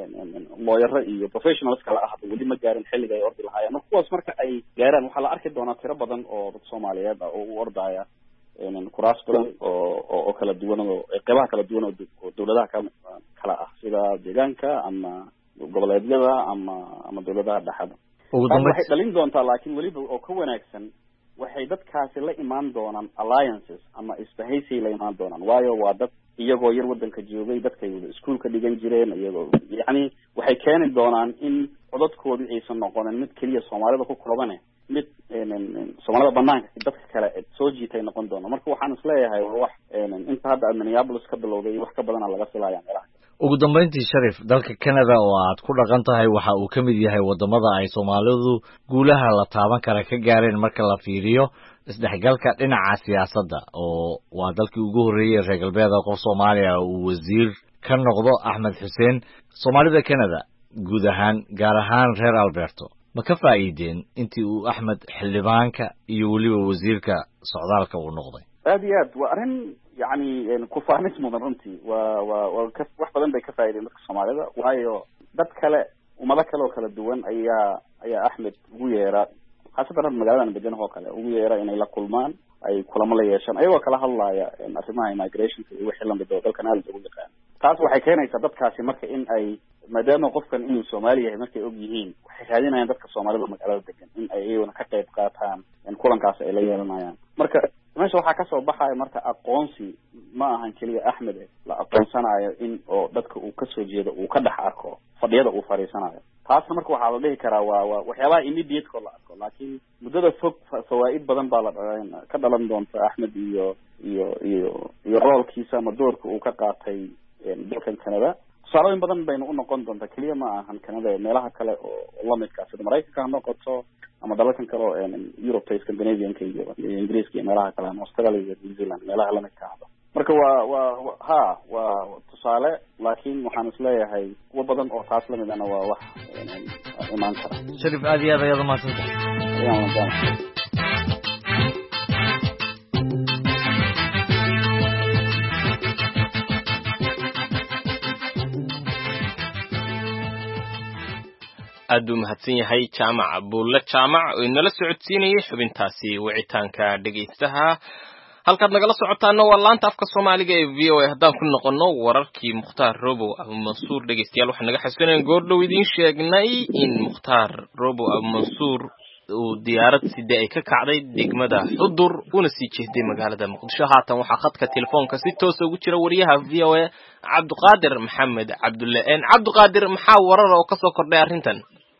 looyaro iyo professionals kala ah weli ma gaarin xilliga ay ordi lahaayeen marka kuwaas marka ay gaaraan waxaa la arki doonaa tiro badan oo dad Soomaaliyeed ah oo u ordaya kuraas badan oo kala duwan oo qeybaha kala duwan oo dawladaha kala ah sida deegaanka ama goboleedyada ama dawladaha dhaxda waxay dhalin doontaa laakiin weliba oo ka wanaagsan waxay dadkaasi la imaan doonaan alliances ama isbahaysi la imaan doonaan waayo waa dad iyagoo yar wadanka joogay dadkay wada iskuulka dhigan jireen iyagoo yacni waxay keeni doonaan in codadkoodii aysan noqonin mid keliya Soomaalida ku koobane mid Soomaalida banaanka dadka kale soo jiitay noqon doona marka waxaan isleeyahay wax inta hadda Minneapolis ka bilowday wax ka badan laga filayaa meelaha ugu dambeyntii Sharif dalka Canada oo aad ku dhaqan tahay waxa uu ka mid yahay wadamada ay Soomaalidu guulaha la taaban kara ka gaareen marka la fiiriyo isdhexgalka dhinaca siyaasadda oo waa dalkii ugu horeeyay reer galbeedka qof Soomaaliya uu wasiir ka noqdo Axmed Xuseen Soomaalida Canada guud ahaan gaar ahaan reer Alberta ma ka faa'iideen intii uu Axmed xildhibaanka iyo waliba wasiirka socdaalka uu noqday aad iyo aad waa arrin يعني كفانس مدرنتي wax badan bay ka faa'iideen dadka Soomaalida waayo dad kale umada kale oo kala duwan ayaa Axmed ugu yeera xasaban magaalada Badana oo kale ugu yeera inay la kulmaan ay kulamo la yeeshaan ayagoo kala hadlaya arrimaha immigration iyo wixii la midoo dalkan aad ugu yaqaan taas waxay keenaysaa dadkaasi marka in ay maadaama qofkan inuu Soomaali yahay markay og yihiin waxay raadinayaan dadka Soomaalida magaalada degan in ay iyaguna ka qayb qaataan in kulankaas ay la yeelanayaan marka meesha waxaa ka soo baxaya marka aqoonsi ma ahan kaliya Axmed la aqoonsanayo in oo dadka uu ka soo jeedo uu ka dhax arko fadhiyada uu fariisanayo taasna marka waxaa la dhihi karaa waa waxyaabaha immediate ko la arko laakiin muddada fog fawaa'id badan baa ka dhalan doonta Axmed iyo roolkiisa ama doorka uu ka qaatay dalkan Canada tusaalooyin badan bayna u noqon doonta kaliya ma ahan Canada meelaha kale oo la midka sida Mareykanka ha noqoto ama dalalkan kale oo Europe Scandinavian iyo Ingiriiska iyo meelaha kale Australia iyo New Zealand meelaha la midka ah marka waa tusaale laakiin waxaan isleeyahay kuwa badan oo taas la midana waa wax imaan kara Sharif aad iyo aad ayaad mahadsantahay aad u mahadsan yahay jaamac buulle jaamac oo inala socodsiinayay xubintaasi wicitaanka dhageystaha halkaad nagala socotaana waa laanta afka Soomaaliga ee VOA haddaan ku noqono wararkii Mukhtaar Robow Abu Mansuur dhageystayaal waxaan naga xasuusinayaan goordhow idiin sheegnay in Mukhtaar Robow Abu Mansuur uu diyaarad sidee ay ka kacday degmada Xudur una sii jeeday magaalada Muqdisho haatan waxaa khadka telefoonka si toos ah ugu jira wariyaha VOA Cabduqaadir Maxamed Cabdulle Cabduqaadir maxaa warar oo ka soo kordhay arrintan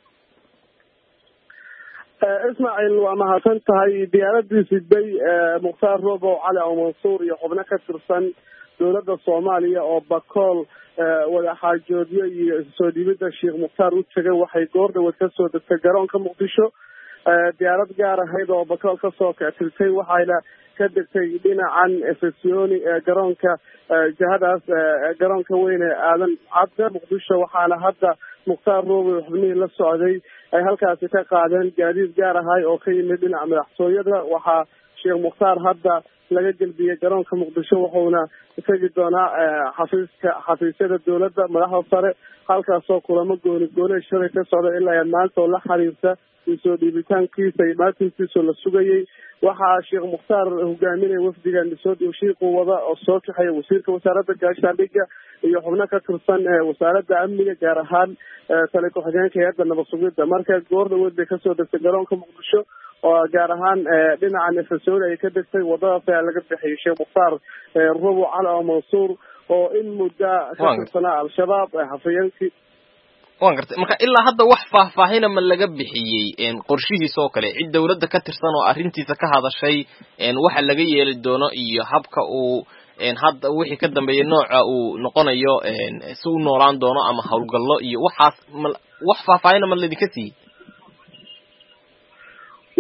Ismaaciil waa mahadsan tahay diyaaradii siday Mukhtaar Robow Cali Abu Mansuur iyo xubno ka tirsan dowladda Soomaaliya oo bakool wada xaajoodiyo iyo soo dhibida Sheekh Mukhtaar u tagay waxay goordhow ka soo degtay garoonka Muqdisho diyaarad gaar ahayd oo bakool ka soo kactirtay waxayna ka degtay dhinacan Efesioni garoonka jihadaas garoonka weyn ee aadan cabda Muqdisho waxaana hadda Mukhtaar Robow xubnihii la socday ay halkaasi ka qaadeen gaadiid gaar ahay oo ka yimid dhinaca madaxtooyada waxaa Sheekh Mukhtaar hadda laga gelbiyay garoonka Muqdisho wuxuuna tagi doonaa xafiisyada dowladda madaxda sare halkaasoo kulamo gooni shalay ka socda ilaa maanta oo la xiriirta soo dhiibitaankiisa iyo maatinkiisa la sugayay waxaa Sheekh Mukhtaar hogaaminaya wafdigan soo dhiibshiiqu wada oo soo kaxay wasiirka wasaaradda gaashaandhigga iyo xubno ka tirsan wasaaradda amniga gaar ahaan taliye ku-xigeenka hay'adda nabad sugidda marka goordhoweed bay kasoo degtay garoonka Muqdisho oo gaar ahaan dhinaca Efesioni ay ka degtay wadadaas ayaa laga bixiyay Sheekh Mukhtaar Robow Cali Abu Mansuur oo in muddo ka tirsanaa al-shabaab hafayeenkii waan gartay marka ilaa hadda wax faahfaahin ma laga bixiyay qorshihiisa oo kale cid dawladda ka tirsan oo arrintiisa ka hadashay waxa laga yeeli doono iyo habka uu hadda wixii ka dambeeyay nooca uu noqonayo si uu noolaan doono ama hawlgallo iyo waxaas wax faahfaahin ma la idinka siiyay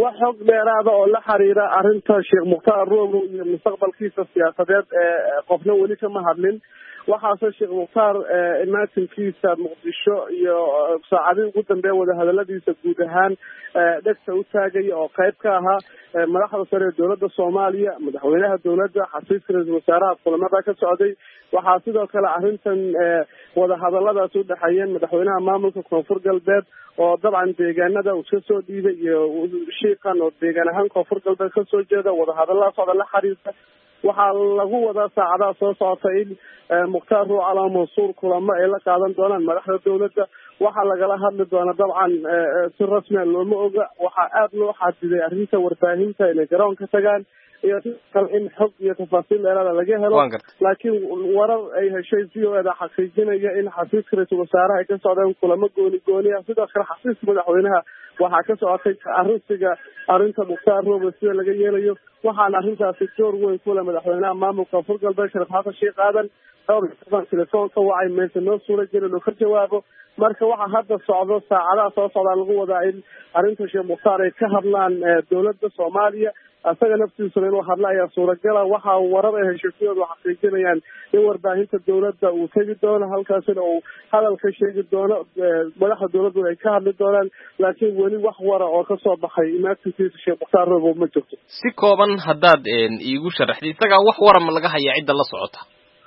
wax xog dheeraada oo la xiriira arrinta sheekh mukhtaar robow iyo mustaqbalkiisa siyaasadeed qofna weli kama hadlin waxaase sheekh mukhtaar imaatinkiisa muqdisho iyo saacadihii ugu dambeeya wadahadaladiisa guud ahaan dhegta u taagaya oo qayb ka ahaa madaxda sare ee dowladda soomaaliya madaxweynaha dowladda xafiiska ra-iisul wasaaraha kulamada ka socday waxaa sidoo kale arrintan wadahadaladaas u dhexeeyeen madaxweynaha maamulka koonfur galbeed oo dabcan deegaanada uu iska soo dhiibay iyo shiiqan oo deegaan ahaan koonfur galbeed kasoo jeeda wadahadalada socda la xiriirta waxaa lagu wadaa saacadaha soo socota in mukhtaar ruuc ala mansuur kulamo ay la qaadan doonaan madaxda dowladda waxaa lagala hadli doona dabcan si rasmia looma oga waxaa aada loo xadiday arrinta warbaahinta inay garoon ka tagaan iyo kale in xog iyo tafaasiil dheeraada laga helo laakiin warar ay heshay v o eda xaqiijinaya in xafiiska ra-iisul wasaaraha ay ka socdeen kulamo gooni ah sidoo kale xafiiska madaxweynaha waxaa ka socotay arrinta mukhtaar robow sida laga yeelayo waxaana arrintaasi door weyn kule madaxweynaha maamulka koonfur galbeed sheekh xasan sheekh aadan telefoonka wacay meesha noo suura gelin oo ka jawaabo marka waxaa hadda socdo saacadaha soo socdaa lagu wadaa in arrinta sheekh mukhtaar ay ka hadlaan dowladda soomaaliya asaga naftiisuna inuu hadla ayaa suuragala waxaa warar ay heshiisyadu xaqiijinayaan in warbaahinta dowladda uu tegi doono halkaasina uu hadal ka sheegi doono madaxda dowladdu ay ka hadli doonaan laakiin weli wax wara oo kasoo baxay imaatinkiisa sheekh mukhtaar robow ma jirto si kooban haddaad iigu sharaxday isagaa wax wara ma laga hayaa cidda la socota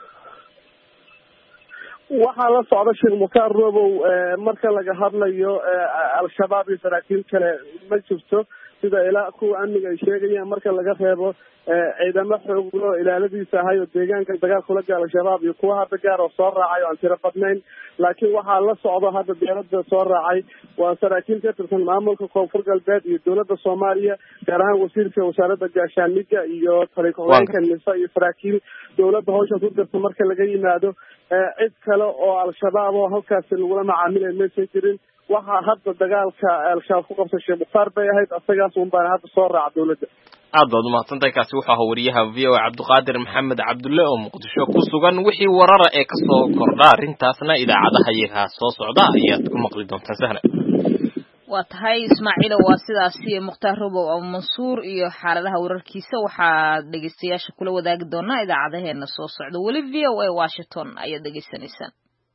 waxaa la socda sheekh mukhtaar robow marka laga hadlayo al-shabaab iyo saraakiil kale ma jirto sida ilaa kuwa amniga ay sheegayaan marka laga reebo ciidamo xooglo ilaaladiisa ahay oo deegaanka dagaal kula gaala al-shabaab iyo kuwa hadda gaar oo soo raacay oo aan tiro badnayn laakiin waxaa la socdo hadda dowladda soo raacay waa saraakiil ka tirsan maamulka koonfur galbeed iyo dowladda soomaaliya gaar ahaan wasiirka wasaaradda gaashaandhigga iyo taliya-ku-xigeenka nisa iyo saraakiil dowladda hawshaas u dirta marka laga yimaado cid kale oo al-shabaab oo halkaasi lagula macaamilay maysan jirin waxaa hadda dagaalka al-shabaab ku qabtay sheekh mukhtaar bay ahayd asagaas un baana hadda soo raaca dowladda aad baad umahadsantahay kaasi wuxuu ahaa wariyaha v o cabdiqaadir maxamed cabdulle oo muqdisho ku sugan wixii warara ee kasoo kordha arrintaasna idaacadaha iyaga soo socda ayaad ku maqli doontaan sahla waa tahay ismaaciilo waa sidaasi mukhtaar robow oo mansuur iyo xaaladaha wararkiisa waxaad dhegeystayaasha kula wadaagi doonaa idaacadaheena soo socda weli v o a washington ayaad dhegeysanaysaan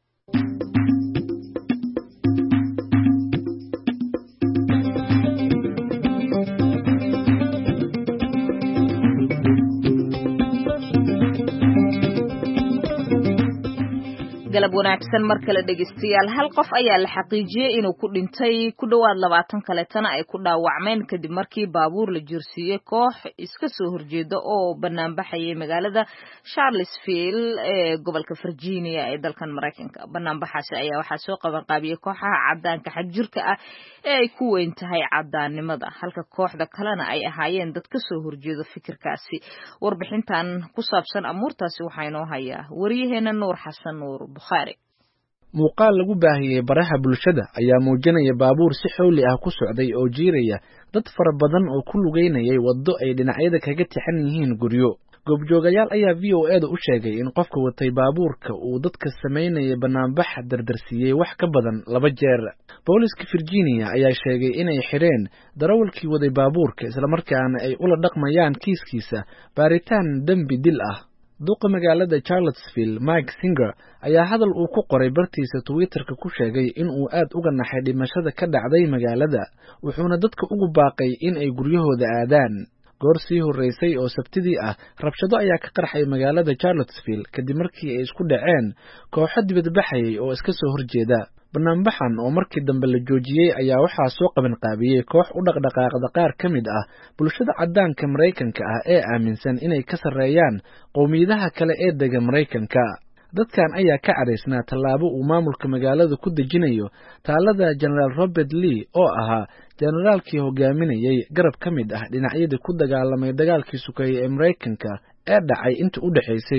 galab wanaagsan mar kale dhegeystayaal hal qof ayaa la xaqiijiyey inuu ku dhintay ku dhowaad 20 kaleetana ay ku dhaawacmeen kadib markii baabuur la jirsiiyey koox iska soo horjeeda oo banaanbaxayay magaalada Charlottesville ee gobolka Virginia ee dalkan Mareykanka banaanbaxaasi ayaa waxaa soo qaban qaabiyay kooxaha cadaanka xagjirka ah ee ay ku weyn tahay cadaannimada halka kooxda kalena ay ahaayeen dad ka soo horjeeda fikirkaasi warbixintan ku saabsan amuurtaasi waxaa inoo hayaa wariyaheena Nuur Xasan Nuur muuqaal lagu baahiyey baraha bulshada ayaa muujinaya baabuur si xowli ah ku socday oo jiiraya dad fara badan oo ku lugeynayay waddo ay dhinacyada kaga tixan yihiin guryo goobjoogayaal ayaa v o eda u sheegay in qofka watay baabuurka uu dadka samaynaya banaanbax dardarsiiyey wax ka badan 2 jeer booliska Virginia ayaa sheegay inay xireen darawalkii waday baabuurka islamarkaana ay ula dhaqmayaan kiiskiisa baaritaan dambi dil ah duqa magaalada Charlottesville Mike Singer ayaa hadal uu ku qoray bartiisa Twitter-ka ku sheegay in uu aad uga naxay dhimashada ka dhacday magaalada wuxuuna dadka ugu baaqay in ay guryahooda aadaan goor sii horeysay oo sabtidii ah rabshado ayaa ka qarxay magaalada Charlottesville kadib markii ay isku dhaceen kooxo dibadbaxayay oo iska soo horjeeda banaanbaxan oo markii dambe la joojiyey ayaa waxaa soo qaban qaabiyey koox u dhaqdhaqaaqda qaar ka mid ah bulshada cadaanka Mareykanka ah ee aaminsan inay ka sareeyaan qowmiyadaha kale ee dega Mareykanka dadkan ayaa ka cadaysnaa tallaabo uu maamulka magaalada ku dejinayo taalada General Robert Lee oo ahaa generaalkii hogaaminayay garab ka mid ah dhinacyada ku dagaalamay dagaalkii sukeeyay ee Mareykanka ee dhacay inta u dhaxaysay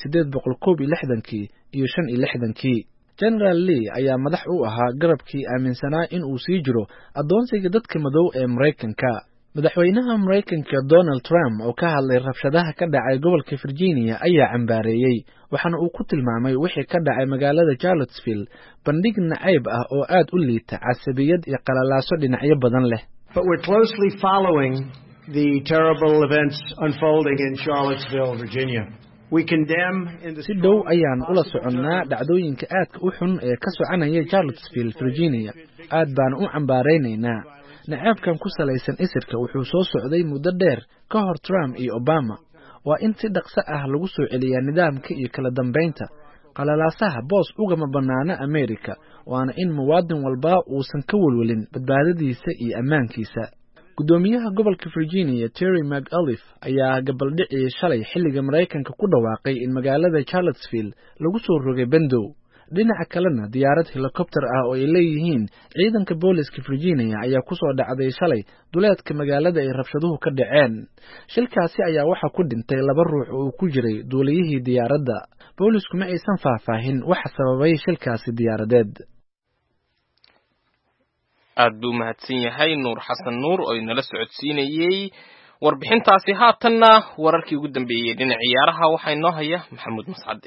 1861 iyo 65 General Lee ayaa madax u ahaa garabkii aaminsanaa in uu sii jiro adoonsiga dadka madow ee Mareykanka madaxweynaha Mareykanka Donald Trump oo ka hadlay rabshadaha ka dhacay gobolka Virginia ayaa cambaareeyay waxaana uu ku tilmaamay wixii ka dhacay magaalada Charlottesville bandhig nacayb ah oo aad u liita casabiyad iyo qalalaaso dhinacyo badan leh But we're closely following the terrible events unfolding in Charlottesville, Virginia. We condemn in the si dhow ayaan ula soconnaa dhacdooyinka aadka u xun ee ka soconaya Charlottesville, Virginia. Aad baan u cambaaraynaynaa. Nacaabkan ku salaysan isirka wuxuu soo socday muddo dheer ka hor Trump iyo Obama. Waa in si dhaqso ah lagu soo celiyaa nidaamka iyo kala dambeynta. Qalalaasaha boos ugama bannaana Amerika, waana in muwaadin walba uusan ka walwalin badbaadadiisa iyo ammaankiisa. Gudoomiyaha gobolka Virginia, Terry McAuliffe, ayaa gabaldhicii shalay xilliga Mareykanka ku dhawaaqay in magaalada Charlottesville lagu soo rogay bandow. Dhinaca kalena diyaarad helicopter ah oo ay leeyihiin ciidanka booliska Virginia ayaa ku soo dhacday shalay duleedka magaalada ay rabshaduhu ka dhaceen. Shilkaasi ayaa waxa ku dhintay 2 ruux oo ku jiray duuliyihii diyaaradda. Boolisku ma aysan faahfaahin waxa sababay shilkaasi diyaaradeed. aad buu mahadsan yahay Nuur Xasan Nuur oo inala socodsiinayay warbixintaasi. haatanna wararkii ugu dambeeyay dhinaca ciyaaraha waxaa inoo haya Maxamuud Mascade.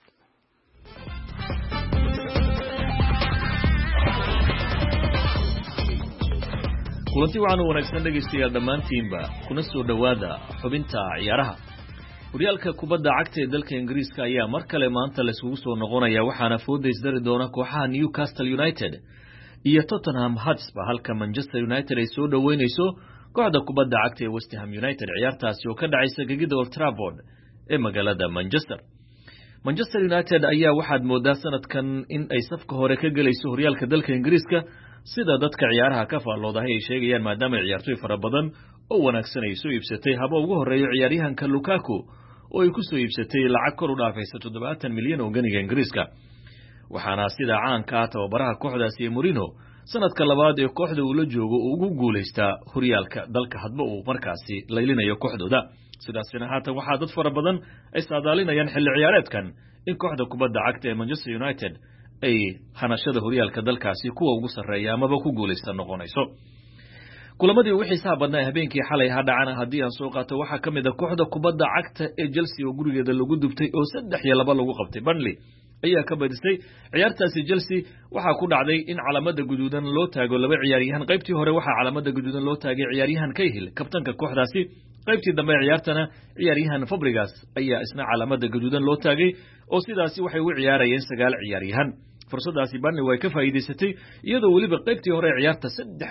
kulanti waxaan wanaagsan dhegeystayaal dhammaantiinba kuna soo dhawaada xubinta ciyaaraha. horyaalka kubadda cagta ee dalka Ingiriiska ayaa mar kale maanta la isugu soo noqonaya, waxaana foodays dari doona kooxaha Newcastle United iyo Tottenham Hotspur, halka Manchester United ay soo dhaweynayso kooxda kubadda cagta ee West Ham United. ciyaartaasi oo ka dhacaysa gegida Old Trafford ee magaalada Manchester. Manchester United ayaa waxaad moodaa sanadkan in ay safka hore ka galayso horyaalka dalka Ingiriiska, sida dadka ciyaaraha ka faalloodahay ay sheegayaan, maadaama ciyaartoy fara badan oo wanaagsan ay soo iibsatay. haba ugu horeeyo ciyaaryahanka Lukaku oo ay ku soo iibsatay lacag kor u dhaafaysa 70 milyan oo ganiga Ingiriiska. waxaana sida caanka ah tababaraha kooxdaasi Mourinho sanadka labaad ee kooxda uu la joogo uu ugu guuleystaa horyaalka dalka hadba uu markaasi laylinayo kooxdooda. sidaasina haatan waxaa dad fara badan ay saadaalinayaan xilli ciyaareedkan in kooxda kubadda cagta ee Manchester United ay hanashada horyaalka dalkaasi kuwa ugu sarreeya amaba ku guuleysta noqonayso. kulamadii ugu xiisaha badnaa habeenkii xalay dhacana haddii aan soo qaato waxaa ka mid ah kooxda kubadda cagta ee Chelsea oo gurigeeda lagu dubtay oo 3-2 lagu qabtay. Burnley ayaa ka badisay. ciyaartaasi Chelsea waxaa ku dhacday in calaamada guduudan loo taago 2 ciyaaryahan. qaybtii hore waxaa calaamada guduudan loo taagay ciyaaryahan Cahill, kabtanka kooxdaasi. qaybtii dambe ciyaartana ciyaaryahan Fabregas ayaa isna calaamada guduudan loo taagay, oo sidaasi waxay u ciyaarayeen 9 ciyaaryahan. fursadaasi Burnley way ka faa'iideysatay iyadoo waliba qaybtii hore ciyaarta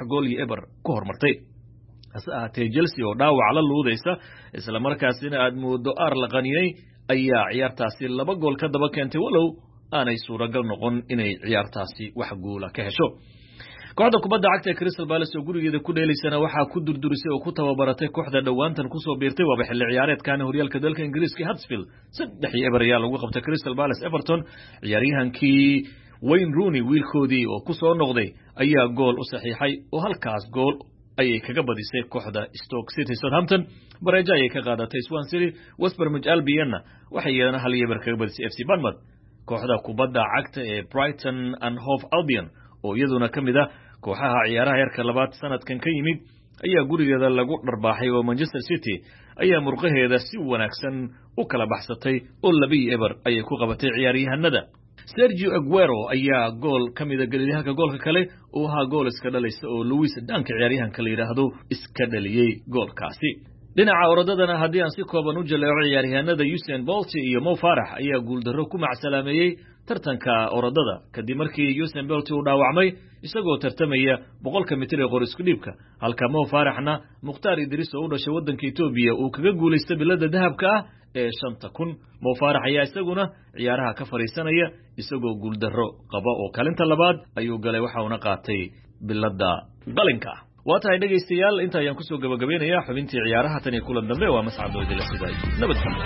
3-0 ku hormartay. hase ahaatee Chelsea oo dhaawac la luudaysa isla markaasina aad moodo la qaniyay ayaa ciyaartaasi 2 gool ka daba keentay, walow aanay suuragal noqon inay ciyaartaasi wax guula ka hesho. kooxda kubadda cagta Crystal Palace oo gurigeeda ku dheelaysana waxaa ku durdurisay oo ku tababaratay kooxda dhawaantan ku soo biirtay waaba xilli ciyaareedkan horyaalka dalka Ingiriiska Huddersfield. 3-0 ayaa lagu qabtay Crystal Palace Everton. ciyaaryahankii Wayne Rooney wiilkoodii oo ku soo noqday ayaa gool u saxiixay oo halkaas gool ayay kaga badisay kooxda Stoke City. Southampton bareejo ayay ka qaadatay Swansea City. West Bromwich Albion waxay iyadana 1-0 kaga badisay FC Bournemouth. kooxda kubadda cagta ee Brighton and Hove Albion oo iyaduna ka mid ah kooxaha ciyaaraha heerka labaad sanadkan ka yimid ayaa gurigeeda lagu dharbaaxay, oo Manchester City ayaa murqaheeda si wanaagsan u kala baxsatay oo 2-0 ayay ku qabatay ciyaaryahanada. Sergio Aguero ayaa gool ka mid ah galiyahanka goolka kale oo ahaa gool iska dhalaysa oo Luis Dunk ciyaaryahanka la yiraahdo iska dhaliyay goolkaasi. dhinaca orodadana haddii aan si kooban u jaleeco ciyaaryahanada Usain Bolt iyo Mo Farah ayaa guuldarro ku macsalaameeyay tartanka orodada kadib markii Usain Bolt uu dhaawacmay isagoo tartamaya 100 mitir ee qor isku dhiibka, halka Mo Farahna Mukhtaar Idris oo u dhashay waddanka Itoobiya uu kaga guuleystay bilada dahabka ah ee 5,000. Mo Farah ayaa isaguna ciyaaraha ka fariisanaya isagoo guuldarro qaba oo kalinta labaad ayuu galay, waxa uu qaatay bilada qalinka. waa tahay dhegeystayaal inta ayaan ku soo gabagabeynayaa xubintii ciyaaraha tan iyo kulan dambe. waa Mascad oo idila siday nabadgelyo.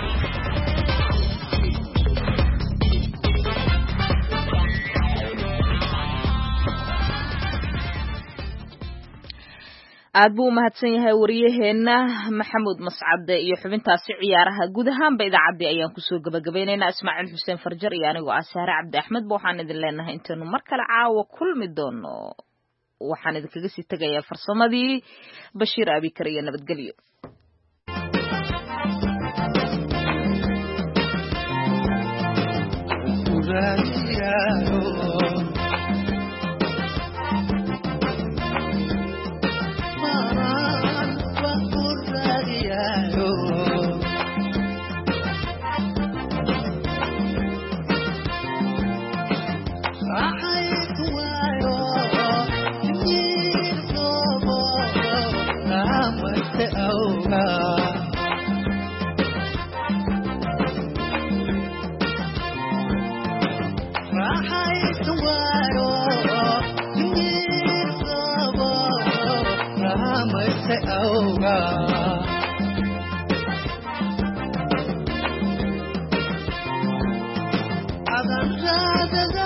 aad buu u mahadsan yahay wariyaheena Maxamuud Mascade iyo xubintaasi ciyaaraha. guud ahaanba idaacaddii ayaan kusoo gabagabeynaynaa. Ismaaciil Xuseen Farjar iyo anigoo ah Sahre Cabdi Axmed waxaan idin leenahay intaanu mar kale caawa kulmi doono. waxaan idinkaga sii tagayaa farsamadii Bashiir Abikar iyo nabadgelyo. raacse awga adan raadada